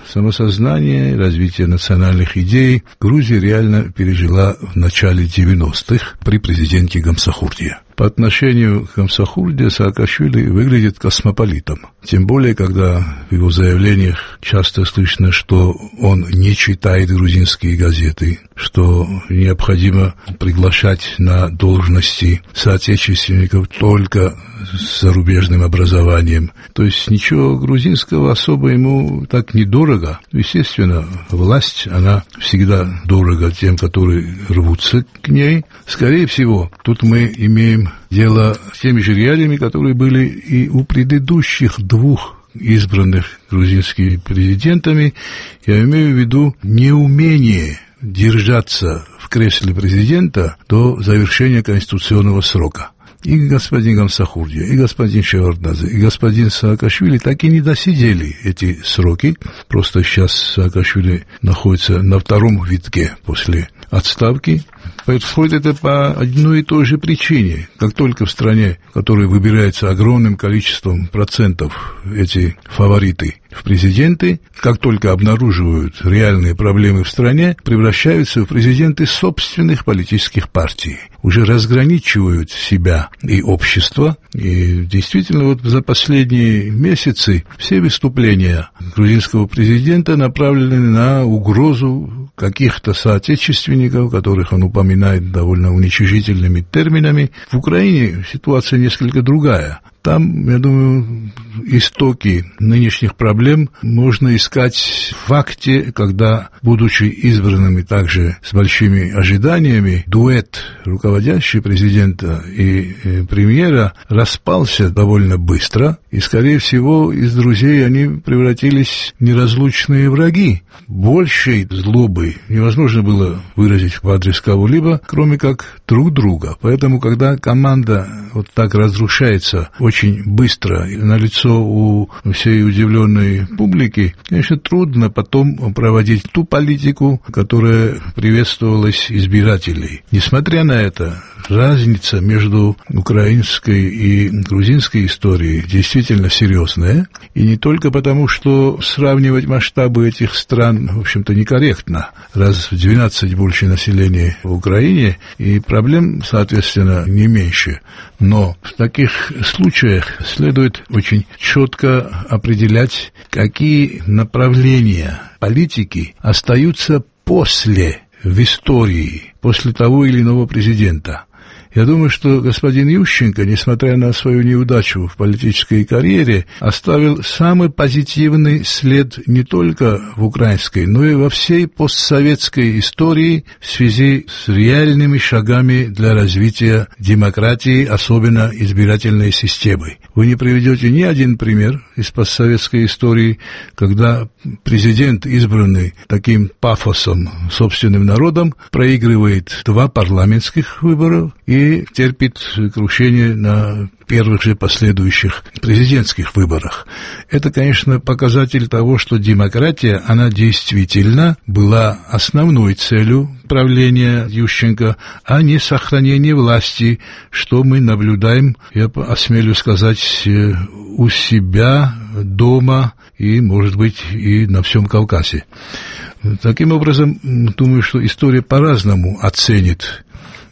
самосознания, развития национальных идей Грузия реально пережила в начале девяностых при президенте Гамсахурдие. По отношению к Гамсахурдие Саакашвили выглядит космополитом. Тем более, когда в его заявлениях часто слышно, что он не читает грузинские газеты, что необходимо приглашать на должности соотечественников только с зарубежным образованием. То есть ничего грузинского особо ему так недорого. Естественно, власть, она всегда дорога тем, которые рвутся к ней. Скорее всего, тут мы имеем дело с теми же реалиями, которые были и у предыдущих двух избранных грузинскими президентами. Я имею в виду неумение держаться в кресле президента до завершения конституционного срока. И господин Гамсахурдия, и господин Шеварднадзе, и господин Саакашвили так и не досидели эти сроки. Просто сейчас Саакашвили находится на втором витке после отставки. Происходит это по одной и той же причине. Как только в стране, в которой выбирается огромным количеством процентов эти фавориты в президенты, как только обнаруживают реальные проблемы в стране, превращаются в президенты собственных политических партий. Уже разграничивают себя и общество. И действительно, вот за последние месяцы все выступления грузинского президента направлены на угрозу каких-то соотечественников, которых он упоминает довольно уничижительными терминами. В Украине ситуация несколько другая. Там, я думаю, истоки нынешних проблем можно искать в факте, когда, будучи избранными также с большими ожиданиями, дуэт руководящего президента и премьера распался довольно быстро, и, скорее всего, из друзей они превратились в неразлучные враги. Большей злобы невозможно было выразить в адрес кого-либо, кроме как друг друга. Поэтому, когда команда вот так разрушается очень быстро, на лицо у всей удивленной публики, конечно, трудно потом проводить ту политику, которая приветствовалась избирателей. Несмотря на это, разница между украинской и грузинской историей действительно серьезная, и не только потому, что сравнивать масштабы этих стран, в общем-то, некорректно. Раз в двенадцать больше населения в Украине, и проблем, соответственно, не меньше. Но в таких случаях следует очень четко определять, какие направления политики остаются после, в истории, после того или иного президента. Я думаю, что господин Ющенко, несмотря на свою неудачу в политической карьере, оставил самый позитивный след не только в украинской, но и во всей постсоветской истории в связи с реальными шагами для развития демократии, особенно избирательной системы. Вы не приведете ни один пример из постсоветской истории, когда президент, избранный таким пафосом собственным народом, проигрывает два парламентских выбора и терпит крушение на первых же последующих президентских выборах. Это, конечно, показатель того, что демократия, она действительно была основной целью правления Ющенко, а не сохранение власти, что мы наблюдаем, я осмелюсь сказать, у себя дома и, может быть, и на всем Кавказе. Таким образом, думаю, что история по-разному оценит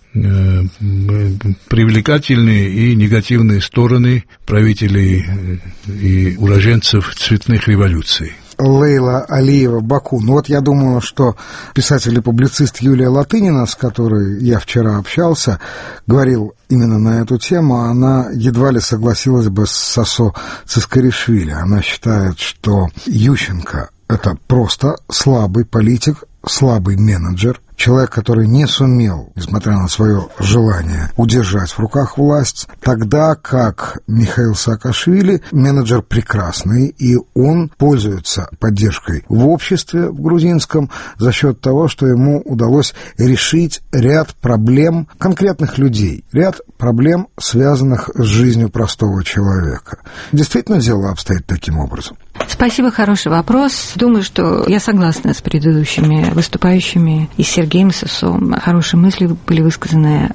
привлекательные и негативные стороны правителей и уроженцев цветных революций. Лейла Алиева, Баку. Ну вот я думаю, что писатель и публицист Юлия Латынина, с которой я вчера общался, говорил именно на эту тему, она едва ли согласилась бы с Сосо Цискаришвили. Она считает, что Ющенко — это просто слабый политик, слабый менеджер, человек, который не сумел, несмотря на свое желание, удержать в руках власть, тогда как Михаил Саакашвили менеджер прекрасный, и он пользуется поддержкой в обществе в грузинском за счет того, что ему удалось решить ряд проблем конкретных людей, ряд проблем, связанных с жизнью простого человека. Действительно, дело обстоит таким образом. Спасибо, хороший вопрос. Думаю, что я согласна с предыдущими выступающими и с Сергеем Сосо. Хорошие мысли были высказаны.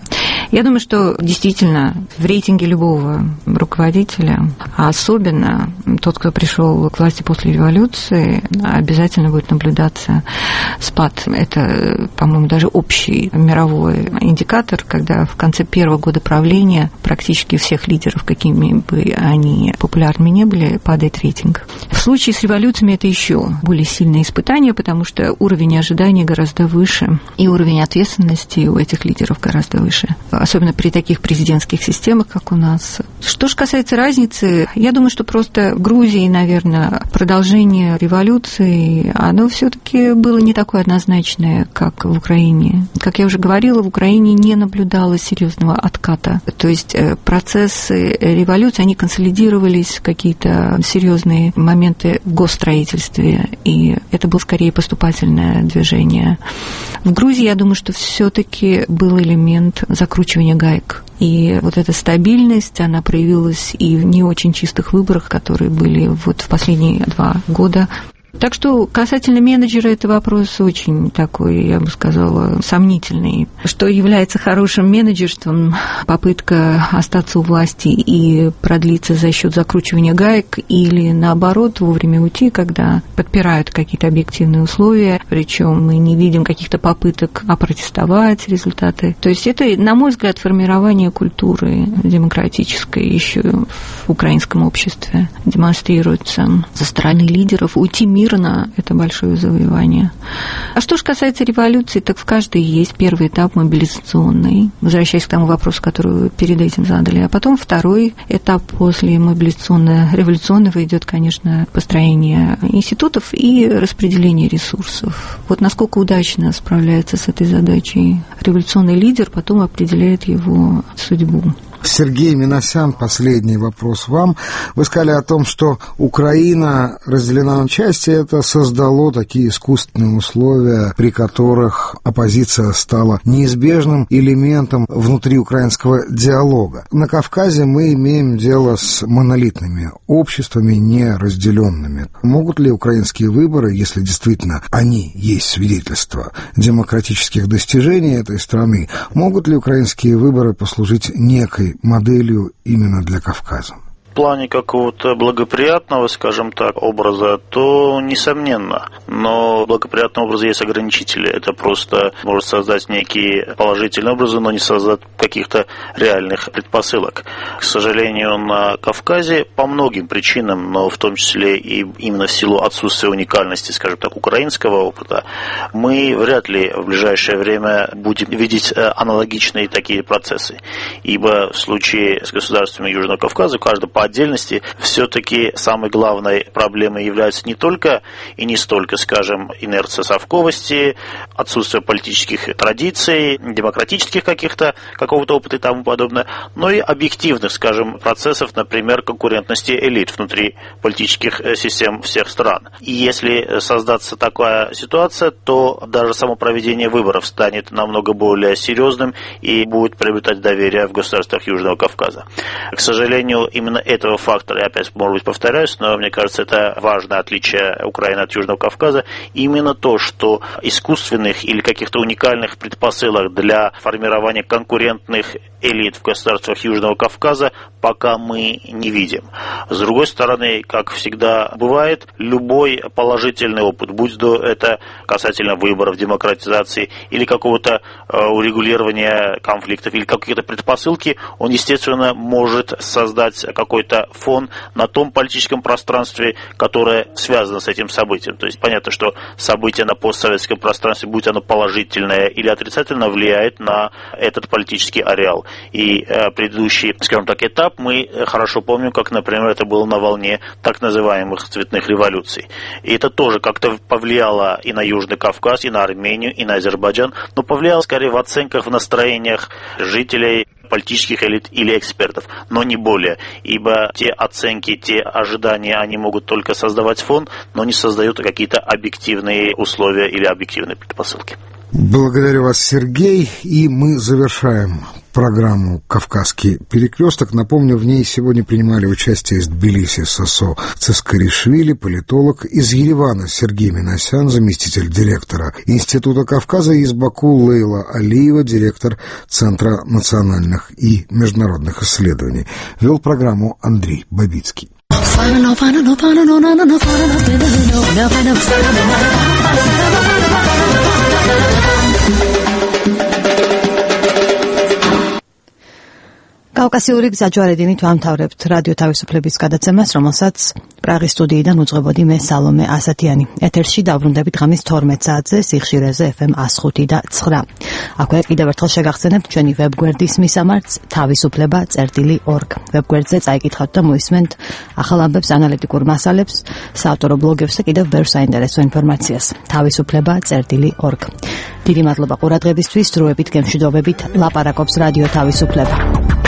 Я думаю, что действительно в рейтинге любого руководителя, а особенно тот, кто пришел к власти после революции, обязательно будет наблюдаться спад. Это, по-моему, даже общий мировой индикатор, когда в конце первого года правления практически у всех лидеров, какими бы они популярными не были, падает рейтинг. В случае с революциями это еще более сильное испытание, потому что уровень ожиданий гораздо выше, и уровень ответственности у этих лидеров гораздо выше, особенно при таких президентских системах, как у нас. Что же касается разницы, я думаю, что просто в Грузии, наверное, продолжение революции, оно все-таки было не такое однозначное, как в Украине. Как я уже говорила, в Украине не наблюдалось серьезного отката. То есть процессы революции, они консолидировались, какие-то серьезные моменты в госстроительстве, и это было скорее поступательное движение. В Грузии, я думаю, что все-таки был элемент закручивания гаек. И вот эта стабильность, она проявилась и в не очень чистых выборах, которые были вот в последние два года. Так что касательно менеджера, это вопрос очень такой, я бы сказала, сомнительный. Что является хорошим менеджерством? Попытка остаться у власти и продлиться за счет закручивания гаек, или наоборот вовремя уйти, когда подпирают какие-то объективные условия, причем мы не видим каких-то попыток опротестовать результаты. То есть это, на мой взгляд, формирование культуры демократической еще в украинском обществе демонстрируется со стороны лидеров. Уйти мирно — это большое завоевание. А что же касается революции, так в каждой есть первый этап мобилизационный, возвращаясь к тому вопросу, который вы перед этим задали. А потом второй этап после мобилизационно-революционного идет, конечно, построение институтов и распределение ресурсов. Вот насколько удачно справляется с этой задачей революционный лидер, потом определяет его судьбу. Сергей Минасян, последний вопрос вам. Вы сказали о том, что Украина разделена на части, это создало такие искусственные условия, при которых оппозиция стала неизбежным элементом внутри украинского диалога. На Кавказе мы имеем дело с монолитными обществами, не разделенными. Могут ли украинские выборы, если действительно они есть свидетельство демократических достижений этой страны, могут ли украинские выборы послужить некой моделью именно для Кавказа? В плане какого-то благоприятного, скажем так, образа, то несомненно. Но благоприятного образа есть ограничители. Это просто может создать некие положительные образы, но не создать каких-то реальных предпосылок. К сожалению, на Кавказе по многим причинам, но в том числе и именно в силу отсутствия уникальности, скажем так, украинского опыта, мы вряд ли в ближайшее время будем видеть аналогичные такие процессы. Ибо в случае с государствами Южного Кавказа каждый по отдельности все-таки самой главной проблемой является не только и не столько, скажем, инерция совковости, отсутствие политических традиций, демократических каких-то, какого-то опыта и тому подобное, но и объективных, скажем, процессов, например, конкурентности элит внутри политических систем всех стран. И если создаться такая ситуация, то даже само проведение выборов станет намного более серьезным и будет приобретать доверие в государствах Южного Кавказа. К сожалению, именно этого фактора, я опять, может быть, повторяюсь, но мне кажется, это важное отличие Украины от Южного Кавказа, именно то, что искусственных или каких-то уникальных предпосылок для формирования конкурентных элит в государствах Южного Кавказа пока мы не видим. С другой стороны, как всегда бывает, любой положительный опыт, будь то это касательно выборов, демократизации или какого-то урегулирования конфликтов или какие-то предпосылки, он, естественно, может создать какой-то фон на том политическом пространстве, которое связано с этим событием. То есть понятно, что событие на постсоветском пространстве, будь оно положительное или отрицательное, влияет на этот политический ареал. И э, предыдущий, скажем так, этап мы хорошо помним, как, например, это было на волне так называемых цветных революций. И это тоже как-то повлияло и на Южный Кавказ, и на Армению, и на Азербайджан, но повлияло скорее в оценках, в настроениях жителей, политических элит или экспертов, но не более. Ибо те оценки, те ожидания, они могут только создавать фон, но не создают какие-то объективные условия или объективные предпосылки. Благодарю вас, Сергей. И мы завершаем программу «Кавказский перекресток». Напомню, в ней сегодня принимали участие из Тбилиси Сосо Цискаришвили, политолог, из Еревана Сергей Минасян, заместитель директора Института Кавказа, и из Баку Лейла Алиева, директор Центра национальных и международных исследований. Вел программу Андрей Бабицкий. კავკასიური გზაჯვარედინით ვამთავრებთ რადიო თავისუფლების გადაცემას, რომელსაც პრაღის სტუდიიდან უძღვებოდი მე სალომე ასათიანი. ეთერში დავბრუნდებით ღამის თორმეტ საათზე სიხშირეზე ეფ ემ one oh five და nine. აქვე კიდევ ერთხელ შეგახსენებთ ჩვენი ვებგვერდის მისამართს თავისუფლება წერტილი org. ვებგვერდზე წაიკითხავთ და მოისმენთ ახალ ამბებს, ანალიტიკურ მასალებს, საავტორო ბლოგებს და კიდევ ბევრ საინტერესო ინფორმაციას. თავისუფლება წერტილი org. დიდი მადლობა ყურადღებისთვის. დროებით გემშვიდობებით ლაპარაკობს რადიო თავისუფლება.